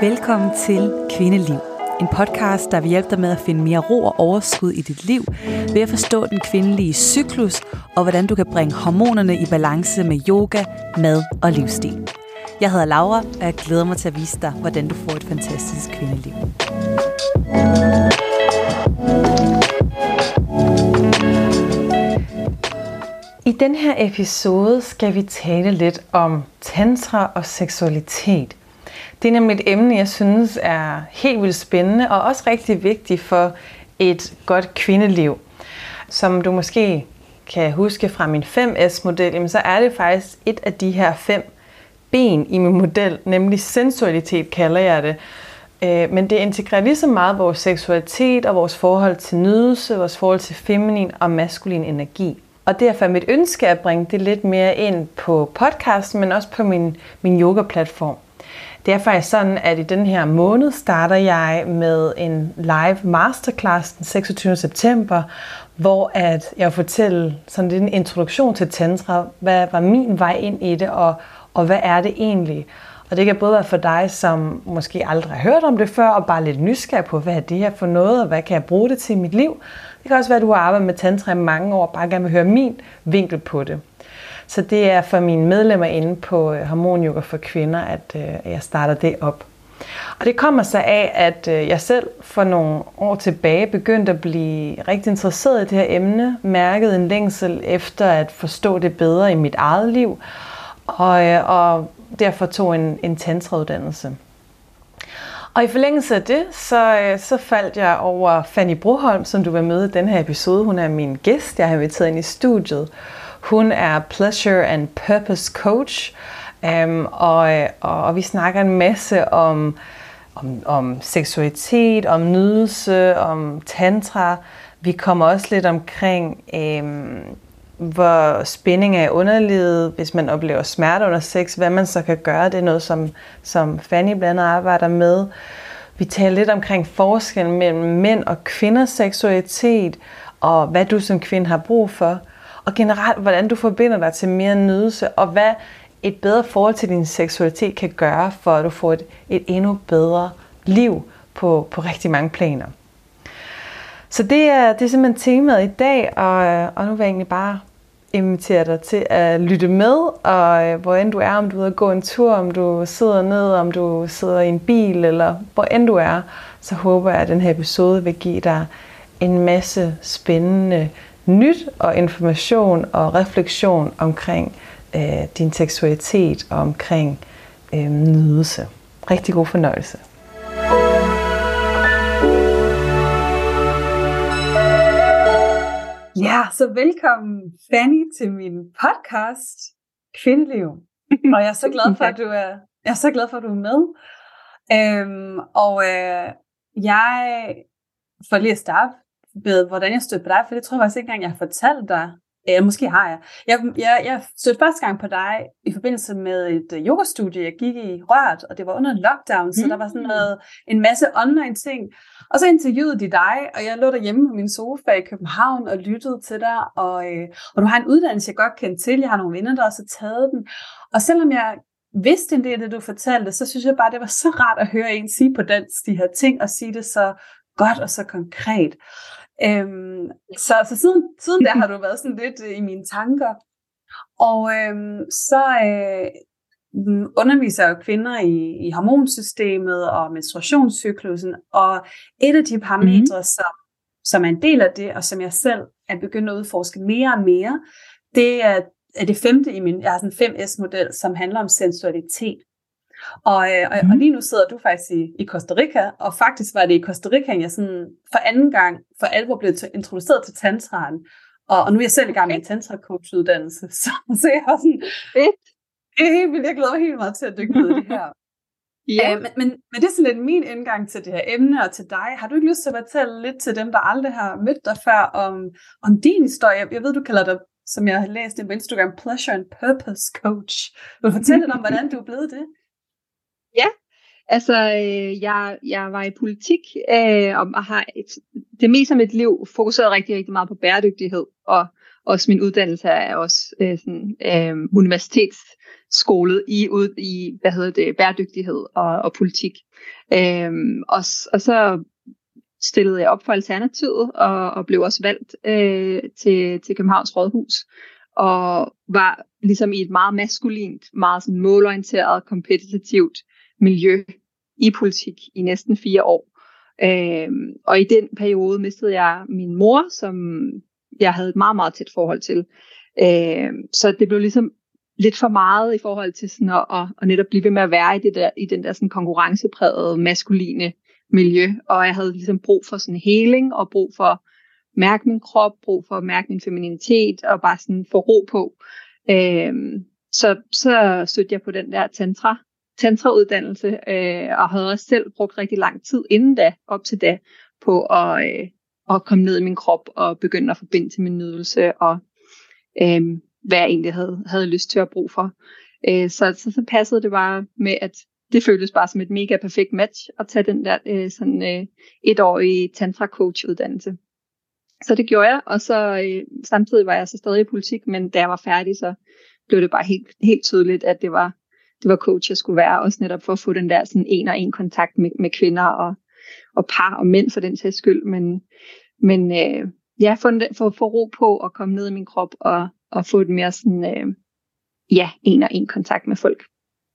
Velkommen til Kvindeliv. En podcast, der vil hjælpe dig med at finde mere ro og overskud i dit liv, ved at forstå den kvindelige cyklus, og hvordan du kan bringe hormonerne i balance med yoga, mad og livsstil. Jeg hedder Laura, og jeg glæder mig til at vise dig, hvordan du får et fantastisk kvindeliv. I den her episode skal vi tale lidt om tantra og seksualitet. Det er nemlig et emne, jeg synes er helt vildt spændende og også rigtig vigtigt for et godt kvindeliv. Som du måske kan huske fra min 5S-model, så er det faktisk et af de her 5 ben i min model, nemlig sensualitet kalder jeg det. Men det integrerer lige så meget vores seksualitet og vores forhold til nydelse, vores forhold til feminin og maskulin energi. Og derfor er mit ønske at bringe det lidt mere ind på podcasten, men også på min yoga-platform. Det er faktisk sådan, at i den her måned starter jeg med en live masterclass den 26. september, hvor at jeg fortæller sådan lidt en introduktion til tantra. Hvad var min vej ind i det, og hvad er det egentlig? Og det kan både være for dig, som måske aldrig har hørt om det før, og bare lidt nysgerrig på, hvad er det her for noget, og hvad kan jeg bruge det til i mit liv? Det kan også være, at du har arbejdet med tantra i mange år, og bare gerne vil høre min vinkel på det. Så det er for mine medlemmer inde på Hormon Yoga for Kvinder, at jeg starter det op. Og det kommer så af, at jeg selv for nogle år tilbage begyndte at blive rigtig interesseret i det her emne, mærkede en længsel efter at forstå det bedre i mit eget liv, og derfor tog en tantrauddannelse. Og i forlængelse af det, så faldt jeg over Fanny Broholm, som du vil møde i den her episode. Hun er min gæst, jeg har inviteret ind i studiet. Hun er Pleasure and Purpose Coach, og vi snakker en masse om seksualitet, om nydelse, om tantra. Vi kommer også lidt omkring, hvor spænding er i underlivet, hvis man oplever smerte under sex, hvad man så kan gøre. Det er noget, som Fanny blandt andet arbejder med. Vi taler lidt omkring forskellen mellem mænd og kvinders seksualitet, og hvad du som kvinde har brug for. Og generelt, hvordan du forbinder dig til mere nydelse, og hvad et bedre forhold til din seksualitet kan gøre, for at du får et endnu bedre liv på rigtig mange planer. Så det er simpelthen temaet i dag, og nu vil jeg egentlig bare invitere dig til at lytte med, og hvor end du er, om du er ude at gå en tur, om du sidder ned, om du sidder i en bil, eller hvor end du er, så håber jeg, at den her episode vil give dig en masse spændende nyt og information og refleksion omkring din seksualitet og omkring nydelse. Rigtig god fornøjelse. Ja, så velkommen Fanny til min podcast Kvindeliv. Og jeg er så glad for, at du er med. Jeg får lige at starte med, hvordan jeg stødte på dig, for det tror jeg faktisk ikke engang, jeg har fortalt dig. Måske har jeg. Jeg stødte første gang på dig i forbindelse med et yogastudie, jeg gik i Rørt, og det var under lockdown, så der var sådan en masse online ting. Og så interviewede de dig, og jeg lå derhjemme på min sofa i København og lyttede til dig, og du har en uddannelse, jeg godt kendte til. Jeg har nogle venner, der også har taget den. Og selvom jeg vidste en del af det, du fortalte, så synes jeg bare, det var så rart at høre en sige på dansk de her ting, og sige det så godt og så konkret. Så siden der har du været sådan lidt i mine tanker. Og så underviser jeg kvinder i hormonsystemet og menstruationscyklusen, og et af de parametre, som er en del af det, og som jeg selv er begyndt at udforske mere og mere, det er det 5. jeg har sådan en 5S-model, som handler om sensualitet. Og lige nu sidder du faktisk i Costa Rica, og faktisk var det i Costa Rica, jeg sådan for anden gang for alvor blev introduceret til tantraen. Og nu er jeg selv i gang med en tantra-coach-uddannelse, så jeg har sådan det er helt vildt. Jeg glæder mig helt meget til at dykke ned i det her. Ja. Men det er sådan lidt min indgang til det her emne og til dig. Har du ikke lyst til at fortælle lidt til dem, der aldrig har mødt dig før, om din historie? Jeg ved, du kalder dig, som jeg har læst på Instagram, Pleasure and Purpose Coach. Vil du fortælle lidt om, hvordan du er blevet det? Ja, altså jeg var i politik og har det meste af mit liv fokuseret rigtig, rigtig meget på bæredygtighed, og også min uddannelse er også universitets skolet i bæredygtighed og politik. Og så stillede jeg op for Alternativet og blev også valgt til Københavns Rådhus. Og var ligesom i et meget maskulint, meget sådan målorienteret, kompetitivt miljø i politik i næsten 4 år. Og i den periode mistede jeg min mor, som jeg havde et meget, meget tæt forhold til. Så det blev ligesom lidt for meget i forhold til sådan at netop blive ved med at være i den der sådan konkurrenceprægede, maskuline miljø. Og jeg havde ligesom brug for sådan healing, og brug for at mærke min krop, brug for at mærke min femininitet, og bare sådan få ro på. Så stødte jeg på den der tantra-uddannelse, og havde også selv brugt rigtig lang tid inden da, op til da, på at komme ned i min krop og begynde at forbinde til min nydelse, og hvad jeg egentlig havde lyst til at bruge for. Så passede det bare med, at det føltes bare som et mega perfekt match at tage den der 1-årige tantra-coach-uddannelse. Så det gjorde jeg, og så samtidig var jeg så stadig i politik, men da jeg var færdig, så blev det bare helt tydeligt, at det var coach, jeg skulle være, også netop for at få den der sådan 1-og-1 kontakt med kvinder og par og mænd for den sags skyld, men få ro på at komme ned i min krop og få et mere sådan 1-og-1 kontakt med folk.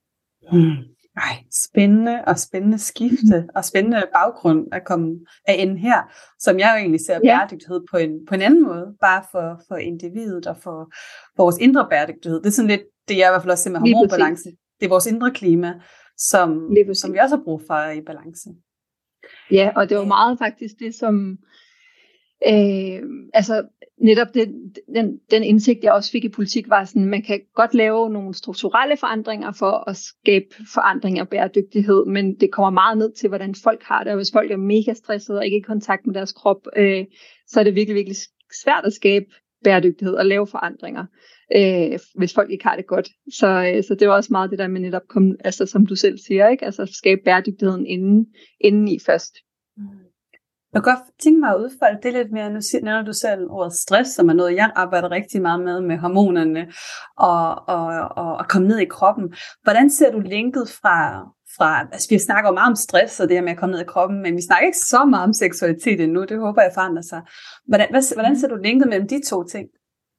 Spændende skifte og spændende baggrund at ende her, som jeg jo egentlig ser bæredygtighed på en anden måde, bare for individet og for vores indre bæredygtighed. Det er sådan lidt det, jeg i hvert fald også ser med hormonbalance. Det er vores indre klima, som vi også har brug for i balance. Ja, og det var meget faktisk det, som netop den indsigt, jeg også fik i politik, var sådan, man kan godt lave nogle strukturelle forandringer for at skabe forandring og bæredygtighed, men det kommer meget ned til, hvordan folk har det, og hvis folk er mega stressede og ikke i kontakt med deres krop, så er det virkelig, virkelig svært at skabe bæredygtighed og lave forandringer, hvis folk ikke har det godt. Så det var også meget det der med netop, som du selv siger, ikke? Altså skabe bæredygtigheden inden i først. Jeg kan godt tænke mig at udfolde det lidt mere. Nu nævner du selv ordet stress, som er noget, jeg arbejder rigtig meget med hormonerne og komme ned i kroppen. Hvordan ser du linket fra altså vi snakker jo meget om stress og det her med at komme ned i kroppen, men vi snakker ikke så meget om seksualitet endnu. Det håber jeg forandrer sig. Hvordan ser du linket mellem de to ting?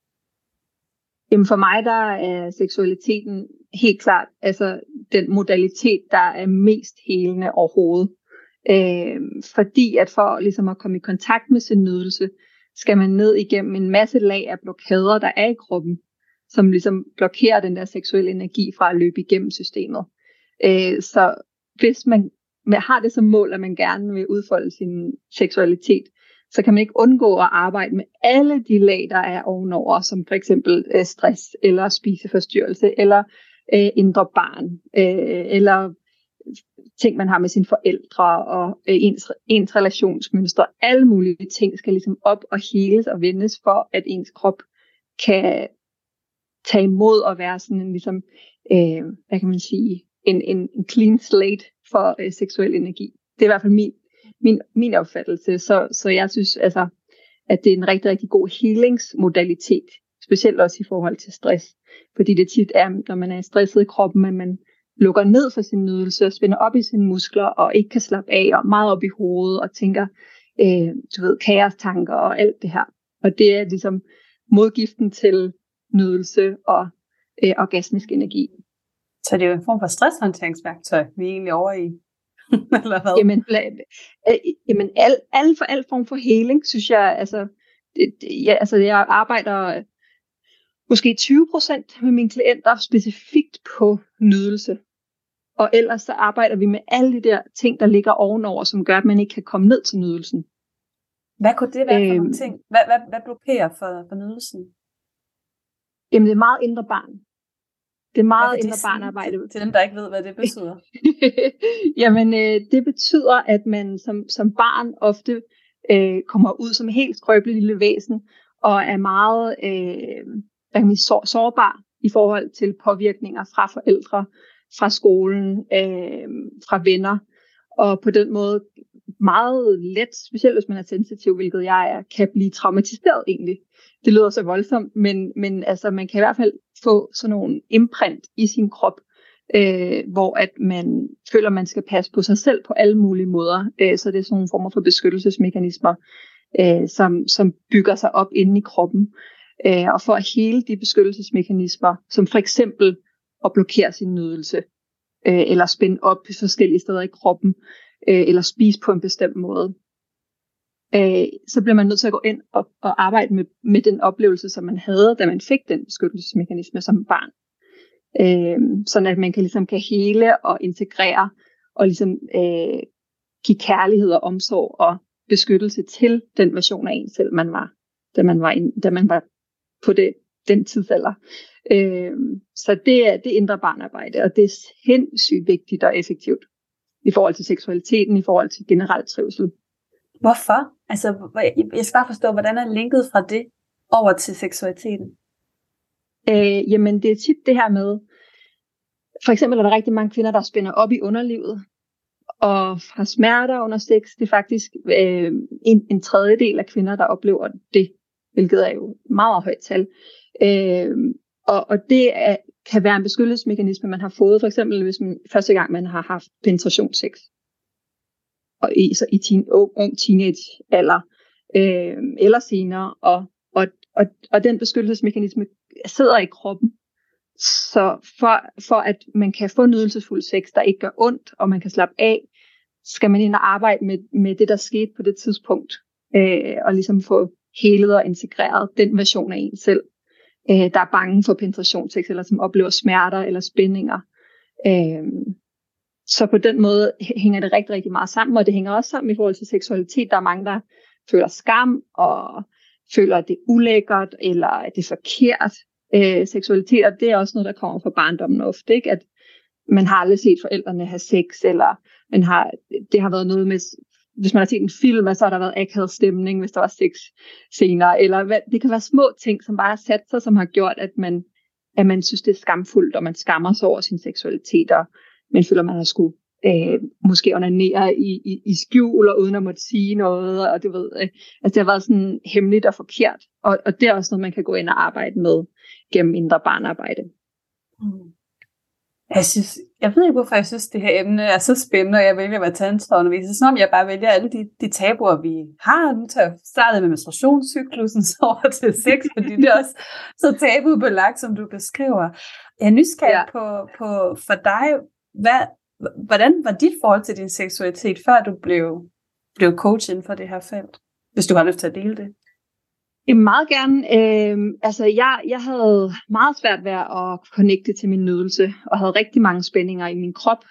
Jamen for mig, der er seksualiteten helt klart altså den modalitet, der er mest helende overhovedet. Fordi at for ligesom at komme i kontakt med sin nydelse, skal man ned igennem en masse lag af blokader, der er i kroppen, som ligesom blokerer den der seksuelle energi fra at løbe igennem systemet. Så hvis man har det som mål, at man gerne vil udfolde sin seksualitet, så kan man ikke undgå at arbejde med alle de lag, der er ovenover, som for eksempel stress, eller spiseforstyrrelse, eller indre barn, eller ting, man har med sine forældre, og ens relationsmønstre. Alle mulige ting skal ligesom op og heles og vendes, for at ens krop kan tage imod og være sådan en, ligesom, hvad kan man sige, en clean slate for seksuel energi. Det er i hvert fald min opfattelse. Så jeg synes altså, at det er en rigtig, rigtig god healingsmodalitet, specielt også i forhold til stress. Fordi det tit er, når man er stresset i kroppen, at man lukker ned for sin nydelse og spænder op i sine muskler og ikke kan slappe af og meget op i hovedet og tænker, kaostanker og alt det her. Og det er ligesom modgiften til nydelse og orgasmisk energi. Så det er jo en form for stresshåndteringsværktøj, vi er egentlig over i. Eller hvad? Jamen al form for healing, synes jeg, altså jeg arbejder måske 20% med mine klienter specifikt på nydelse. Og ellers så arbejder vi med alle de der ting, der ligger ovenover, som gør, at man ikke kan komme ned til nydelsen. Hvad kunne det være for nogle ting? Hvad blokerer for nydelsen? Jamen det er meget indre barn. Det er meget indre barnarbejde. Til dem, der ikke ved, hvad det betyder. Jamen det betyder, at man som barn ofte kommer ud som et helt skrøbeligt lille væsen, og er meget sårbar i forhold til påvirkninger fra forældre, fra skolen, fra venner, og på den måde meget let, specielt hvis man er sensitiv, hvilket jeg er, kan blive traumatiseret egentlig. det lyder så voldsomt, men altså, man kan i hvert fald få sådan nogle imprint i sin krop, hvor at man føler, at man skal passe på sig selv på alle mulige måder. Så det er sådan nogle former for beskyttelsesmekanismer, som bygger sig op inde i kroppen. Og for at hele de beskyttelsesmekanismer, som for eksempel at blokere sin nydelse, eller spænde op på forskellige steder i kroppen, eller spise på en bestemt måde, så bliver man nødt til at gå ind og arbejde med den oplevelse, som man havde, da man fik den beskyttelsesmekanisme som barn. Sådan at man ligesom kan hele og integrere og ligesom give kærlighed og omsorg og beskyttelse til den version af en selv, man var, da man var på den tidsalder. Så det er det indre barnarbejde, og det er sindssygt vigtigt og effektivt i forhold til seksualiteten, i forhold til generelt trivsel. Hvorfor? Altså, jeg skal bare forstå, hvordan er linket fra det over til seksualiteten? Jamen, det er tit det her med, for eksempel er der rigtig mange kvinder, der spænder op i underlivet, og har smerter under sex. Det er faktisk en tredjedel af kvinder, der oplever det, hvilket er jo meget højt tal. Og det kan være en beskyttelsesmekanisme, man har fået, for eksempel hvis første gang man har haft penetrationssex, og i ung teenage-alder, eller senere, og den beskyttelsesmekanisme sidder i kroppen. Så for at man kan få nydelsesfuld sex, der ikke gør ondt, og man kan slappe af, skal man ind og arbejde med det, der skete på det tidspunkt, og ligesom få helet og integreret den version af en selv, der er bange for penetrationssex, eller som oplever smerter eller spændinger. Så på den måde hænger det rigtig, rigtig meget sammen, og det hænger også sammen i forhold til seksualitet. Der er mange, der føler skam, og føler, at det er ulækkert, eller at det er forkert. Seksualitet, og det er også noget, der kommer fra barndommen ofte, ikke? At man har aldrig set forældrene have sex, eller det har været noget med, hvis man har set en film, så har der været akavet stemning, hvis der var sex senere, eller det kan være små ting, som bare har sat sig, som har gjort, at man synes, det er skamfuldt, og man skammer sig over sin seksualitet, og man føler, man har skulle måske onanere i skjul, og uden at måtte sige noget, og det har været sådan hemmeligt og forkert, og det er også noget, man kan gå ind og arbejde med gennem indre barnarbejde. Jeg ved ikke, hvorfor jeg synes, det her emne er så spændende, og jeg vælger at være tantraunderviser. Sådan om jeg bare vælger alle de tabuer, vi har. Nu tager jeg startet med menstruationscyklusen, så over til sex, fordi det er også så tabubelagt, som du beskriver. Jeg er nysgerrig på for dig, hvordan var dit forhold til din seksualitet, før du blev coach inden for det her felt? Hvis du har lyst til at dele det. Meget gerne. Jeg havde meget svært ved at connecte til min nydelse, og havde rigtig mange spændinger i min krop,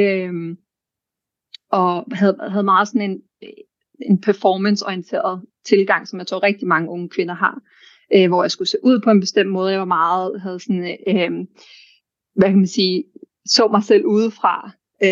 og havde meget sådan en performance-orienteret tilgang, som jeg tror rigtig mange unge kvinder har, hvor jeg skulle se ud på en bestemt måde. Jeg var havde sådan, hvad kan man sige, så mig selv udefra,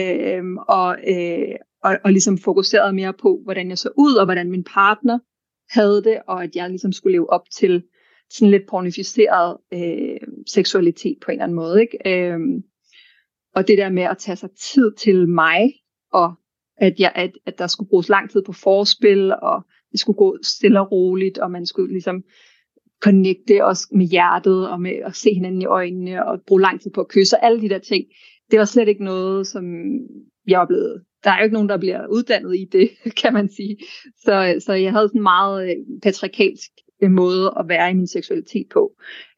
og ligesom fokuserede mere på, hvordan jeg så ud, og hvordan min partner havde det, og at jeg ligesom skulle leve op til sådan lidt pornificeret seksualitet på en eller anden måde, ikke? Og det der med at tage sig tid til mig, og at der skulle bruges lang tid på forspil, og det skulle gå stille og roligt, og man skulle ligesom connecte os med hjertet, og med at se hinanden i øjnene, og bruge lang tid på at kysse, og alle de der ting. Det var slet ikke noget, som jeg oplevede. Der er jo ikke nogen, der bliver uddannet i det, kan man sige. Så jeg havde sådan en meget patriarkalsk måde at være i min seksualitet på.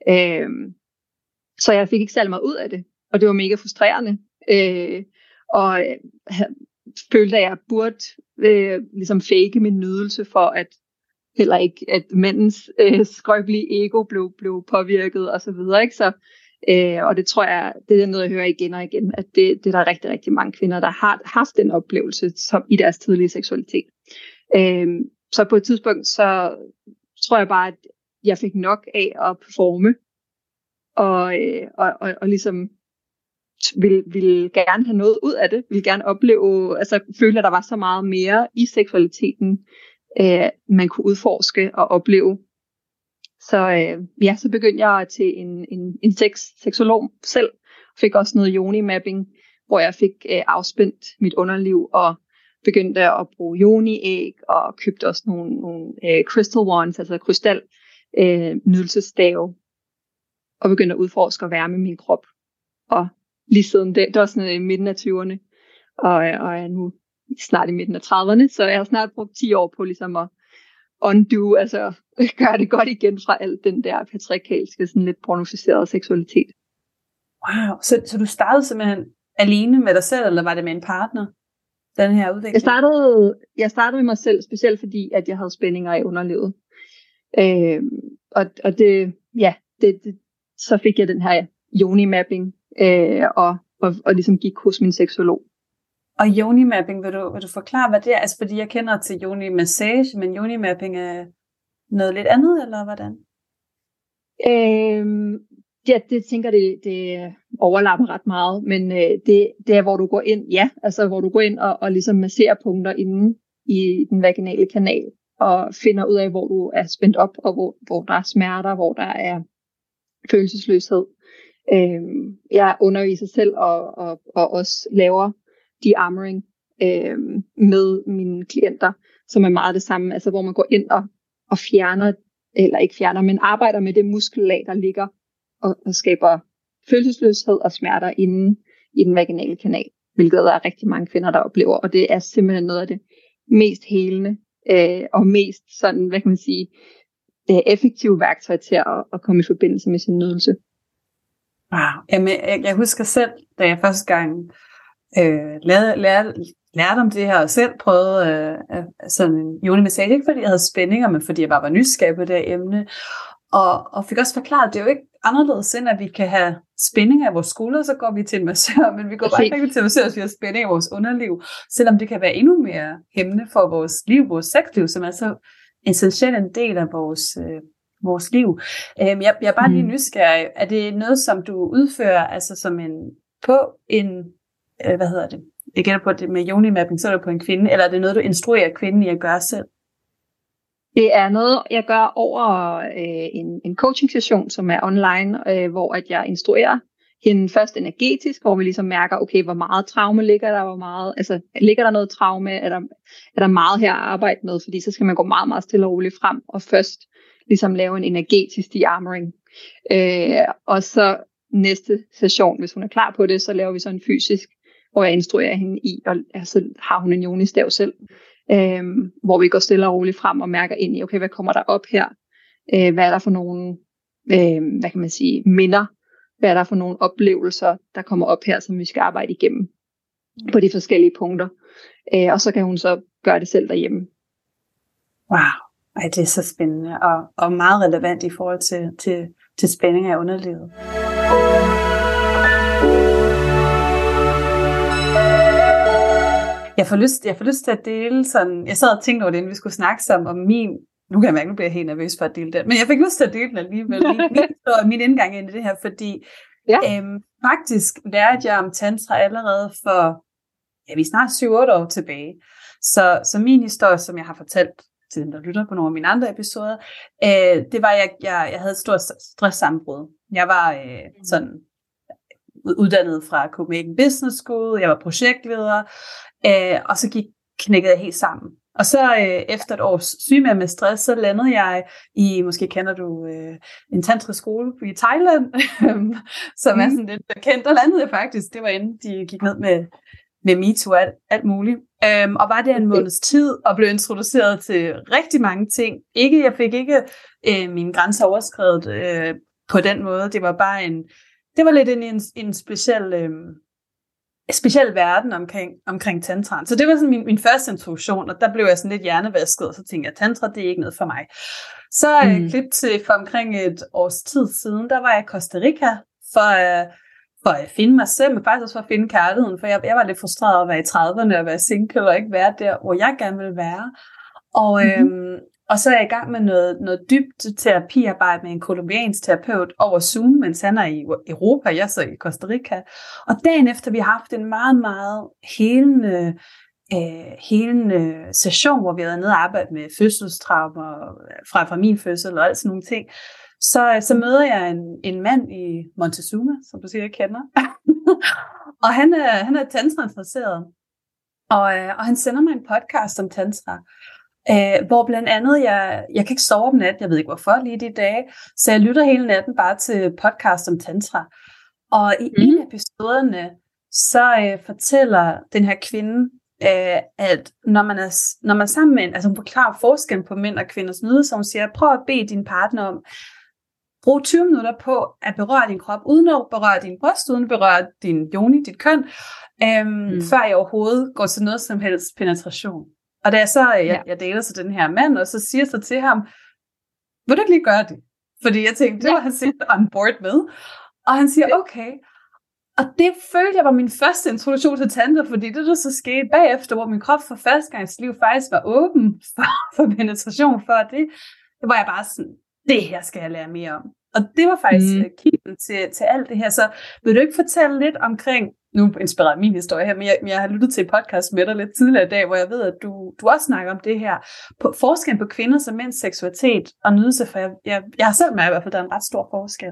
Så jeg fik ikke særlig meget ud af det, og det var mega frustrerende. Og følte, at jeg burde ligesom fake min nydelse, for at heller ikke, at mandens skrøbelige ego blev påvirket og så videre, ikke? Så og det tror jeg, det er noget, jeg hører igen og igen, at det er der rigtig, rigtig mange kvinder, der har haft den oplevelse som i deres tidlige seksualitet. Så på et tidspunkt, så tror jeg bare, at jeg fik nok af at performe, og ligesom ville gerne have noget ud af det, ville gerne opleve, altså føle, at der var så meget mere i seksualiteten, man kunne udforske og opleve. Så begyndte jeg til en seksolog selv. Fik også noget yoni-mapping, hvor jeg fik afspændt mit underliv, og begyndte at bruge yoni-æg, og købte også nogle crystal wands, altså krystal nydelsesstave, og begyndte at udforske og være med min krop. Og lige siden det var sådan i midten af 20'erne, og jeg er nu snart i midten af 30'erne, så jeg har snart brugt 10 år på ligesom at undo, altså gøre det godt igen fra alt den der patriarkalske, sådan lidt pornoficerede seksualitet. Wow, så du startede simpelthen alene med dig selv, eller var det med en partner, den her udvikling? Jeg startede med mig selv, specielt fordi, at jeg havde spændinger i underlivet. Og det, så fik jeg den her yoni-mapping, og ligesom gik hos min seksolog. Og yoni-mapping, vil du forklare, hvad det er? Altså, fordi jeg kender til yoni-massage, men yoni-mapping er noget lidt andet, eller hvordan? Ja, det tænker det overlapper ret meget, men det er, hvor du går ind, hvor du går ind og ligesom masserer punkter inde i den vaginale kanal, og finder ud af, hvor du er spændt op, og hvor der er smerter, hvor der er følelsesløshed. Jeg underviser selv, og også laver de-armoring med mine klienter, som er meget det samme, altså hvor man går ind og fjerner, eller ikke fjerner, men arbejder med det muskellag, der ligger og skaber følelsesløshed og smerter inde i den vaginale kanal, hvilket der er rigtig mange kvinder, der oplever, og det er simpelthen noget af det mest helende og mest sådan, hvad kan man sige, effektive værktøj til at komme i forbindelse med sin nydelse. Wow. Jamen, jeg husker selv, da jeg første gang lærte om det her, og selv prøvede sådan en yoni-massage, ikke fordi jeg havde spændinger, men fordi jeg bare var nysgerrig på det her emne, og fik også forklaret, at det er jo ikke anderledes end, at vi kan have spændinger i vores skulder, så går vi til en massør, men vi går bare ikke til en massør, hvis vi har spændinger i vores underliv, selvom det kan være endnu mere hæmmende for vores liv, vores sexliv, som er så essentiel en del af vores liv. Jeg er bare lige nysgerrig. Er det noget, som du udfører, altså som jeg gætter på det med yoni-mapping, så er det på en kvinde, eller er det noget, du instruerer kvinden i at gøre selv? Det er noget, jeg gør over en coaching-session, som er online, hvor at jeg instruerer hende først energetisk, hvor vi ligesom mærker, okay, hvor meget traume ligger der, ligger der noget traume, er der meget her at arbejde med, fordi så skal man gå meget, meget stille og roligt frem, og først ligesom lave en energetisk de-armoring. Og så næste session, hvis hun er klar på det, så laver vi så en fysisk, hvor jeg instruerer hende i, og så har hun en yoni-stav selv, hvor vi går stille og roligt frem og mærker ind i, okay, hvad kommer der op her? Hvad er der for nogle, hvad kan man sige, minder? Hvad er der for nogle oplevelser, der kommer op her, som vi skal arbejde igennem på de forskellige punkter? Og så kan hun så gøre det selv derhjemme. Wow, ej, det er så spændende og meget relevant i forhold til spændinger i underlivet. Jeg får lyst til at dele sådan, jeg sad og tænkte over det, inden vi skulle snakke sammen om min, nu kan jeg mærke, nu bliver jeg helt nervøs for at dele den, men jeg fik lyst til at dele den alligevel, min indgang ind i det her, fordi faktisk lærte jeg om tantra allerede for, vi er snart 7-8 år tilbage, så min historie, som jeg har fortalt til dem, der lytter på nogle af mine andre episoder, det var, at jeg havde et stort stresssammenbrud. Jeg var sådan uddannet fra Copenhagen Business School, jeg var projektleder, og så knækkede jeg helt sammen. Og så efter et års sygemelding med stress, så landede jeg i, måske kender du en tantrisk skole i Thailand, som er sådan lidt kendt. Der landede jeg faktisk, det var inden de gik ned med MeToo og alt muligt. Og var der en måneds tid, og blev introduceret til rigtig mange ting. Jeg fik ikke mine grænser overskredet på den måde. Det var bare det var lidt en speciel verden omkring tantraen. Så det var sådan min første introduktion, og der blev jeg sådan lidt hjernevasket, og så tænkte jeg, tantra, det er ikke noget for mig. Så klip til for omkring et års tid siden, der var jeg i Costa Rica for at finde mig selv, men faktisk også for at finde kærligheden, for jeg var lidt frustreret over at være i 30'erne og være single og ikke være der, hvor jeg gerne ville være. Og så er jeg i gang med noget dybt terapiarbejde med en kolumbiansk terapeut over Zoom, mens han er i Europa, jeg så i Costa Rica. Og dagen efter, vi har haft en meget, meget helende session, hvor vi havde nede og arbejdet med fødselstraumer fra min fødsel og alt sådan nogle ting, så møder jeg en mand i Montezuma, som du sikkert kender. Og han er tantra-interesseret. Og han sender mig en podcast om tantra. Hvor blandt andet, jeg kan ikke sove om natten, jeg ved ikke hvorfor lige de dage, så jeg lytter hele natten bare til podcast om tantra. Og i en af episoderne, så fortæller den her kvinde, at når man er sammen med en, altså hun forklarer forskellen på mænd og kvinders nydelse, så hun siger, prøv at bede din partner om, brug 20 minutter på at berøre din krop, uden at berøre din bryst, uden at berøre din yoni, dit køn, før jeg overhovedet går til noget som helst penetration. Og da jeg deler så den her mand, og så siger så til ham, vil du ikke lige gøre det? Fordi jeg tænkte, det var han sikkert on board med. Og han siger, okay. Og det følte jeg var min første introduktion til tantra, fordi det der så skete bagefter, hvor min krop for første gang i sit liv faktisk var åben for penetration før det var jeg bare sådan, det her skal jeg lære mere om. Og det var faktisk kilden til alt det her. Så vil du ikke fortælle lidt omkring, nu inspirerer min historie her, men jeg har lyttet til et podcast med dig lidt tidligere i dag, hvor jeg ved, at du også snakker om det her, på forskellen på kvinders og mænds seksualitet og nydelse, for jeg har selv med i hvert fald, der er en ret stor forskel.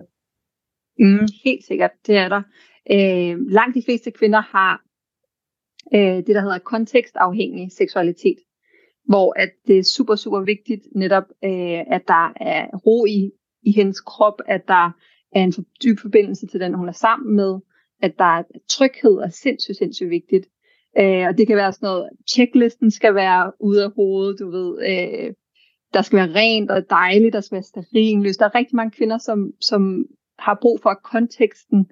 Helt sikkert, det er der. Langt de fleste kvinder har det, der hedder kontekstafhængig seksualitet, hvor at det er super, super vigtigt netop, at der er ro i hendes krop, at der er en dyb forbindelse til den, hun er sammen med, at der er tryghed er sindssygt vigtigt. Og det kan være sådan noget, checklisten skal være ude af hovedet, du ved, der skal være rent og dejligt, der skal være stearinlys. Der er rigtig mange kvinder, som har brug for, at konteksten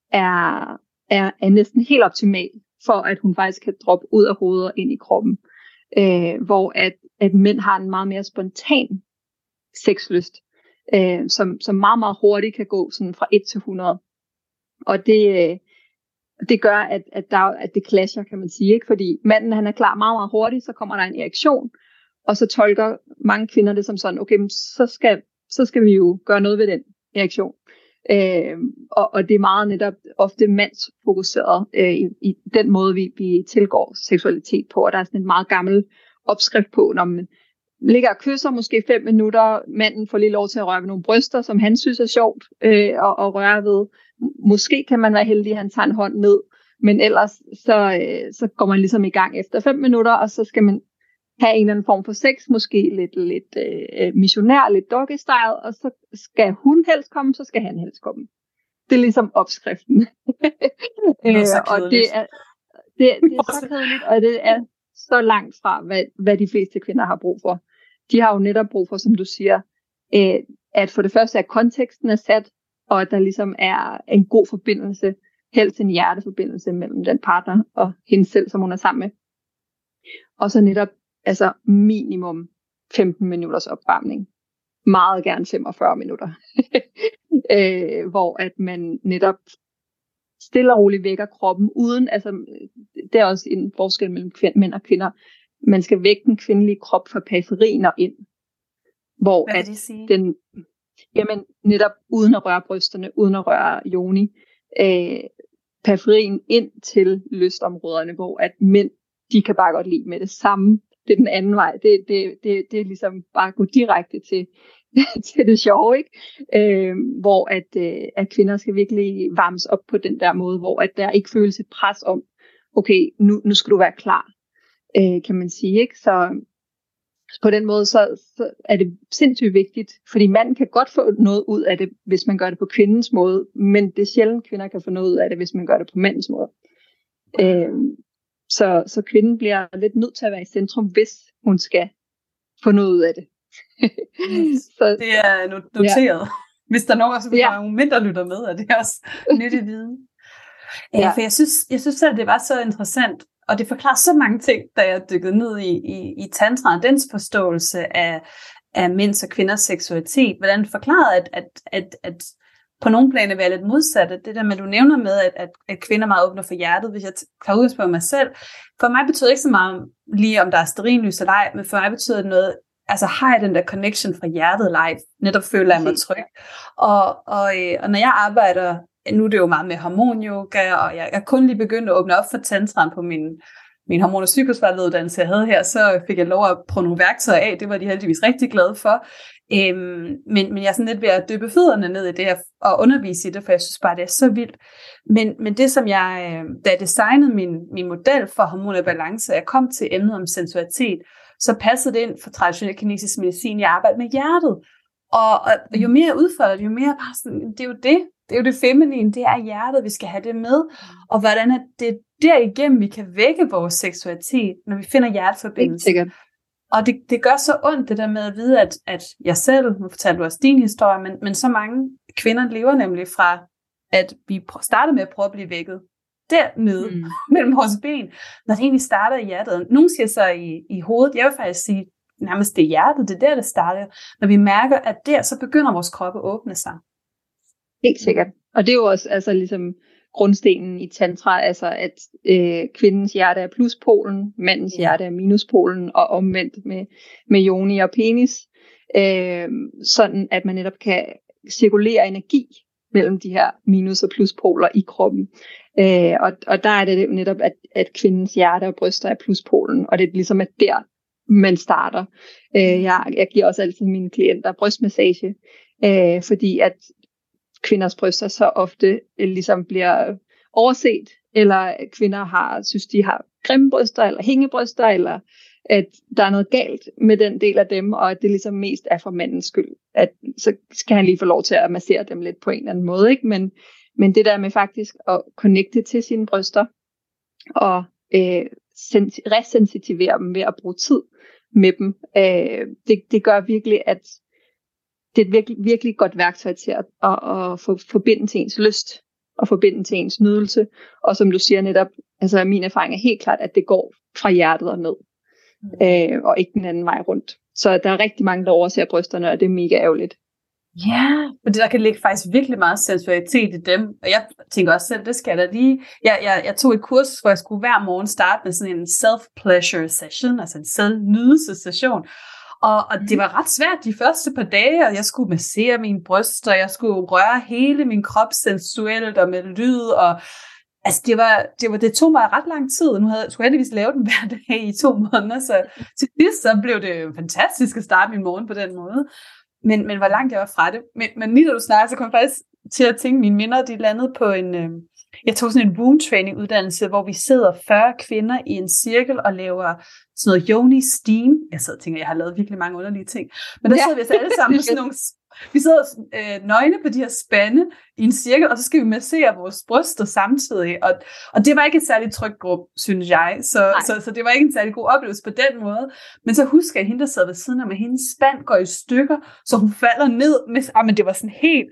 er næsten helt optimal, for at hun faktisk kan droppe ud af hovedet og ind i kroppen. Hvor at mænd har en meget mere spontan sexlyst, som meget, meget hurtigt kan gå sådan fra 1 til 100. Og det gør, at det clasher, kan man sige, ikke? Fordi manden, han er klar meget, meget hurtigt, så kommer der en erektion, og så tolker mange kvinder det som sådan, okay, men så skal vi jo gøre noget ved den erektion. Og det er meget netop ofte mandsfokuseret i den måde, vi tilgår seksualitet på, og der er sådan en meget gammel opskrift på, når man ligger og kysser måske 5 minutter, manden får lige lov til at røre ved nogle bryster, som han synes er sjovt at røre ved. Måske kan man være heldig, at han tager en hånd ned, men ellers så går man ligesom i gang efter 5 minutter, og så skal man have en eller anden form for sex, måske lidt missionær, lidt doggy-style, og så skal hun helst komme, så skal han helst komme. Det er ligesom opskriften. Og det er så kedeligt, og det er så langt fra, hvad de fleste kvinder har brug for. De har jo netop brug for, som du siger, at for det første, at konteksten er sat, og at der ligesom er en god forbindelse, helst en hjerteforbindelse mellem den partner og hende selv, som hun er sammen med. Og så netop altså minimum 15 minutters opvarmning. Meget gerne 45 minutter. Hvor at man netop stille og roligt vækker kroppen, uden, altså det er også en forskel mellem mænd og kvinder. Man skal vække den kvindelige krop fra periferien og ind. Hvor hvad vil det sige? Jamen netop uden at røre brysterne, uden at røre yoni, periferien ind til lystområderne, hvor at mænd, de kan bare godt lide med det samme. Det er den anden vej. Det er ligesom bare at gå direkte til det sjove, ikke? Hvor at kvinder skal virkelig varmes op på den der måde, hvor at der ikke føles et pres om, okay, nu skal du være klar, kan man sige, ikke? Så på den måde, så er det sindssygt vigtigt, fordi manden kan godt få noget ud af det, hvis man gør det på kvindens måde, men det er sjældent, kvinder kan få noget ud af det, hvis man gør det på mandens måde. Så kvinden bliver lidt nødt til at være i centrum, hvis hun skal få noget ud af det. Så, det er noteret. Ja. Hvis der er nogen, som har nogle mindre lytter med, er det også nyttig viden. For jeg synes selv, det var så interessant, og det forklarer så mange ting, da jeg dykkede ned i tantra og dens forståelse af mænds og kvinders seksualitet. Hvordan det forklarede, at på nogle planer være lidt modsatte. Det der med, du nævner med, at kvinder meget åbner for hjertet, hvis jeg tager udgangspunkt på mig selv. For mig betyder det ikke så meget lige, om der er stearinlys eller ej, men for mig betyder det noget, altså har jeg den der connection fra hjertet live, netop føler jeg mig tryg. Og når jeg arbejder, nu er det jo meget med hormonyoga, og jeg er kun lige begyndt at åbne op for tantraen på min hormon- og cykelspejleruddannelse, jeg havde her, så fik jeg lov at prøve nogle værktøjer af. Det var de heldigvis rigtig glade for. Men jeg er sådan lidt ved at dyppe fødderne ned i det her og undervise i det, for jeg synes bare, det er så vildt. Men det, som da jeg designede min model for hormon og balance, jeg kom til emnet om sensualitet, så passede det ind for traditionel kinesisk medicin, jeg arbejder med hjertet. Og jo mere udfordret, jo mere bare sådan, det er jo det feminine, det er hjertet, vi skal have det med, og hvordan er det derigennem, vi kan vække vores seksualitet, når vi finder hjerteforbindelse. Og det gør så ondt, det der med at vide, at jeg selv, nu fortalte du også din historie, men så mange kvinder lever nemlig fra, at vi starter med at prøve at blive vækket dernede mellem vores ben, når det egentlig starter i hjertet. Nogle siger så i hovedet, jeg vil faktisk sige, nærmest det er hjertet, det er der, det starter. Når vi mærker, at der, så begynder vores krop at åbne sig. Helt sikkert. Og det er jo også altså, ligesom grundstenen i tantra, altså at kvindens hjerte er pluspolen, mandens hjerte er minuspolen, og omvendt med yoni og penis, sådan at man netop kan cirkulere energi mellem de her minus- og pluspoler i kroppen. Og der er det netop, at kvindens hjerte og bryster er pluspolen, og det er ligesom, at der man starter. Jeg giver også altid mine klienter brystmassage, fordi at kvinders bryster så ofte ligesom bliver overset, eller kvinder synes, de har grimme bryster, eller hængebryster, eller at der er noget galt med den del af dem, og at det ligesom mest er for mandens skyld. At så skal han lige få lov til at massere dem lidt på en eller anden måde, ikke? Men det der med faktisk at connecte til sine bryster, og resensitivere dem ved at bruge tid med dem, det gør virkelig, at det er et virkelig, virkelig godt værktøj til at forbinde til ens lyst, og forbinde til ens nydelse. Og som du siger netop, altså min erfaring er helt klart, at det går fra hjertet og ned, og ikke den anden vej rundt. Så der er rigtig mange, der overser brysterne, og det er mega ærgerligt. Ja, fordi der kan ligge faktisk virkelig meget sensualitet i dem, og jeg tænker også selv, det skal jeg da lige. Jeg tog et kurs, hvor jeg skulle hver morgen starte med sådan en self-pleasure session, altså en selvnydelsessession, og det var ret svært de første par dage, og jeg skulle massere mine bryster, jeg skulle røre hele min krop sensuelt og med lyd, og altså det tog mig ret lang tid, og nu skulle jeg heldigvis lave den hver dag i 2 måneder, så til sidst så blev det fantastisk at starte min morgen på den måde. Men hvor langt jeg var fra det. Men lige da du snakker, så kom jeg faktisk til at tænke, mine minder, de landede på jeg tog sådan en womb training uddannelse, hvor vi sidder 40 kvinder i en cirkel og laver sådan noget yoni steam. Jeg sidder og tænker, jeg har lavet virkelig mange underlige ting. Men der sidder vi så alle sammen på sådan nogle, vi sidder nøgne på de her spande i en cirkel, og så skal vi massere vores bryster samtidig. Og det var ikke et særligt trygt gruppe, synes jeg. Så det var ikke en særlig god oplevelse på den måde. Men så husker jeg, at hende, der sad ved siden af mig, hendes spand går i stykker, så hun falder ned. Men det var sådan helt...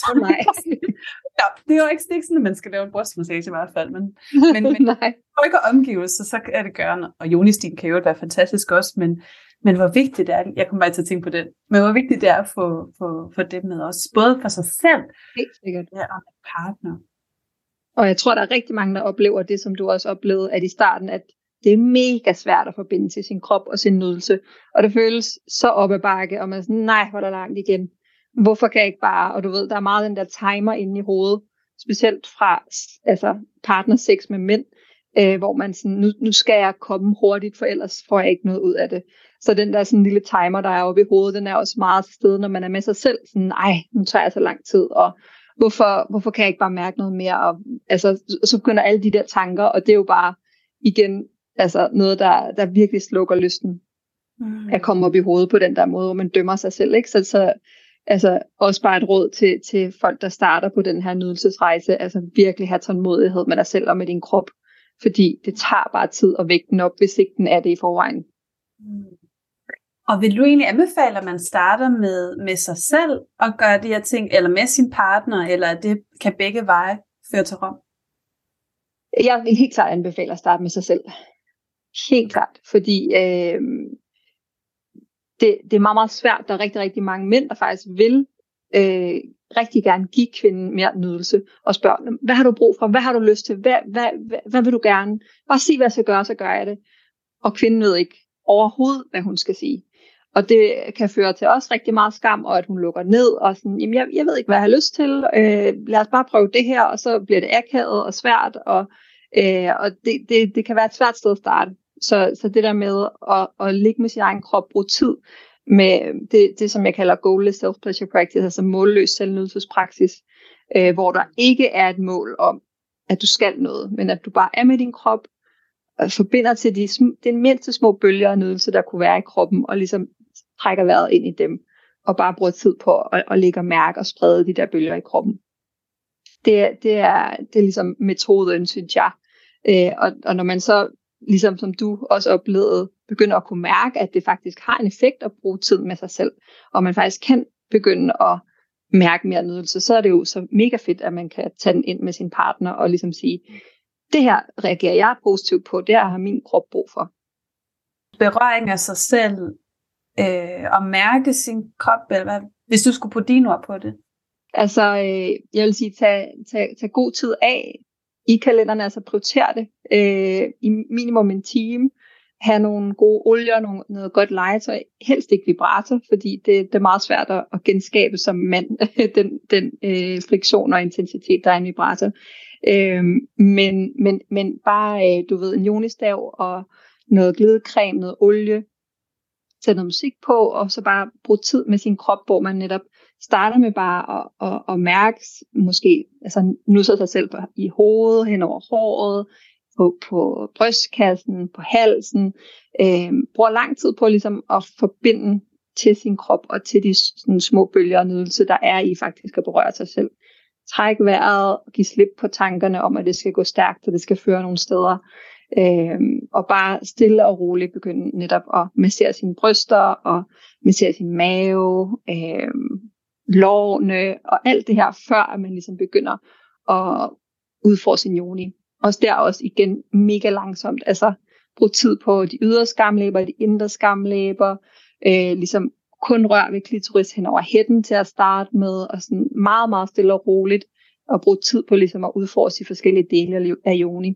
Ja, det er jo ikke sådan, at man skal lave en brystmassage i hvert fald. Men for ikke omgivelser, så er det gørende. Og Jonistien kan jo være fantastisk også, men hvor vigtigt det er, jeg kommer bare til at tænke på den, men hvor vigtigt det er at få det med også, både for sig selv og partner. Og jeg tror, der er rigtig mange, der oplever det, som du også oplevede, at i starten, at det er mega svært at forbinde til sin krop og sin nydelse, og det føles så op ad bakke, og man er sådan, nej, hvor er der langt igen. Hvorfor kan jeg ikke bare, og du ved, der er meget den der timer inde i hovedet, specielt fra partnersex med mænd, hvor man sådan, nu skal jeg komme hurtigt, for ellers får jeg ikke noget ud af det. Så den der sådan lille timer, der er oppe i hovedet, den er også meget sted, når man er med sig selv. Sådan, nu tager jeg så lang tid, og hvorfor kan jeg ikke bare mærke noget mere? Og så begynder alle de der tanker, og det er jo bare igen noget, der virkelig slukker lysten at komme op i hovedet på den der måde, hvor man dømmer sig selv. Ikke? Så også bare et råd til folk, der starter på den her nydelsesrejse, virkelig have tålmodighed med dig selv og med din krop, fordi det tager bare tid at vække den op, hvis ikke den er det i forvejen. Og vil du egentlig anbefale, at man starter med sig selv og gøre de her ting, eller med sin partner, eller at det kan begge veje føre til Rom? Jeg vil helt klart anbefale at starte med sig selv. Helt klart, fordi det er meget, meget svært. Der er rigtig, rigtig mange mænd, der faktisk vil rigtig gerne give kvinden mere nydelse og spørge, hvad har du brug for? Hvad har du lyst til? Hvad vil du gerne? Bare sig, hvad jeg skal gøre, så gør jeg det. Og kvinden ved ikke overhovedet, hvad hun skal sige. Og det kan føre til også rigtig meget skam, og at hun lukker ned, og sådan, jamen jeg ved ikke, hvad jeg har lyst til. Lad os bare prøve det her, og så bliver det akavet og svært, og det kan være et svært sted at starte. Så det der med at ligge med sin egen krop, bruge tid med det som jeg kalder goalless self-pleasure practice, altså målløs selvnydelsespraksis, hvor der ikke er et mål om, at du skal noget, men at du bare er med din krop, forbinder til den mindste små bølger af nydelse, der kunne være i kroppen, og ligesom trækker vejret ind i dem, og bare bruger tid på at lægge og mærke og sprede de der bølger i kroppen. Det er ligesom metoden, synes jeg. Og når man så, ligesom som du også oplevede, begynder at kunne mærke, at det faktisk har en effekt at bruge tid med sig selv, og man faktisk kan begynde at mærke mere nydelse, så er det jo så mega fedt, at man kan tage den ind med sin partner, og ligesom sige, det her reagerer jeg positivt på, det her har min krop brug for. Berøring af sig selv, og mærke sin krop, eller hvad, hvis du skulle putte dine ord på det? Altså, jeg vil sige, tag god tid af i kalenderen, altså prioriter det i minimum en time, have nogle gode olier, noget godt legetøj, helst ikke vibrator, fordi det er meget svært at genskabe som mand, den friktion og intensitet, der er i en vibrator. Men bare, du ved, en yoni-stav og noget glidecreme, noget olie, sætte noget musik på, og så bare bruge tid med sin krop, hvor man netop starter med bare at mærke, måske altså nusser sig selv i hovedet, hen over håret, på brystkassen, på halsen, bruger lang tid på ligesom at forbinde til sin krop og til de sådan, små bølger og nydelse, der er i faktisk at berøre sig selv. Træk vejret og give slip på tankerne om, at det skal gå stærkt, og det skal føre nogle steder. Og bare stille og roligt begynde netop at massere sine bryster og massere sin mave, lårene og alt det her, før at man ligesom begynder at udfordre sin yoni. Også igen mega langsomt, altså brug tid på de ydre skamlæber, de indre skamlæber, ligesom kun rør ved klitoris hen over hætten til at starte med, og sådan meget, meget stille og roligt, og bruge tid på ligesom at udforske de forskellige dele af yoni.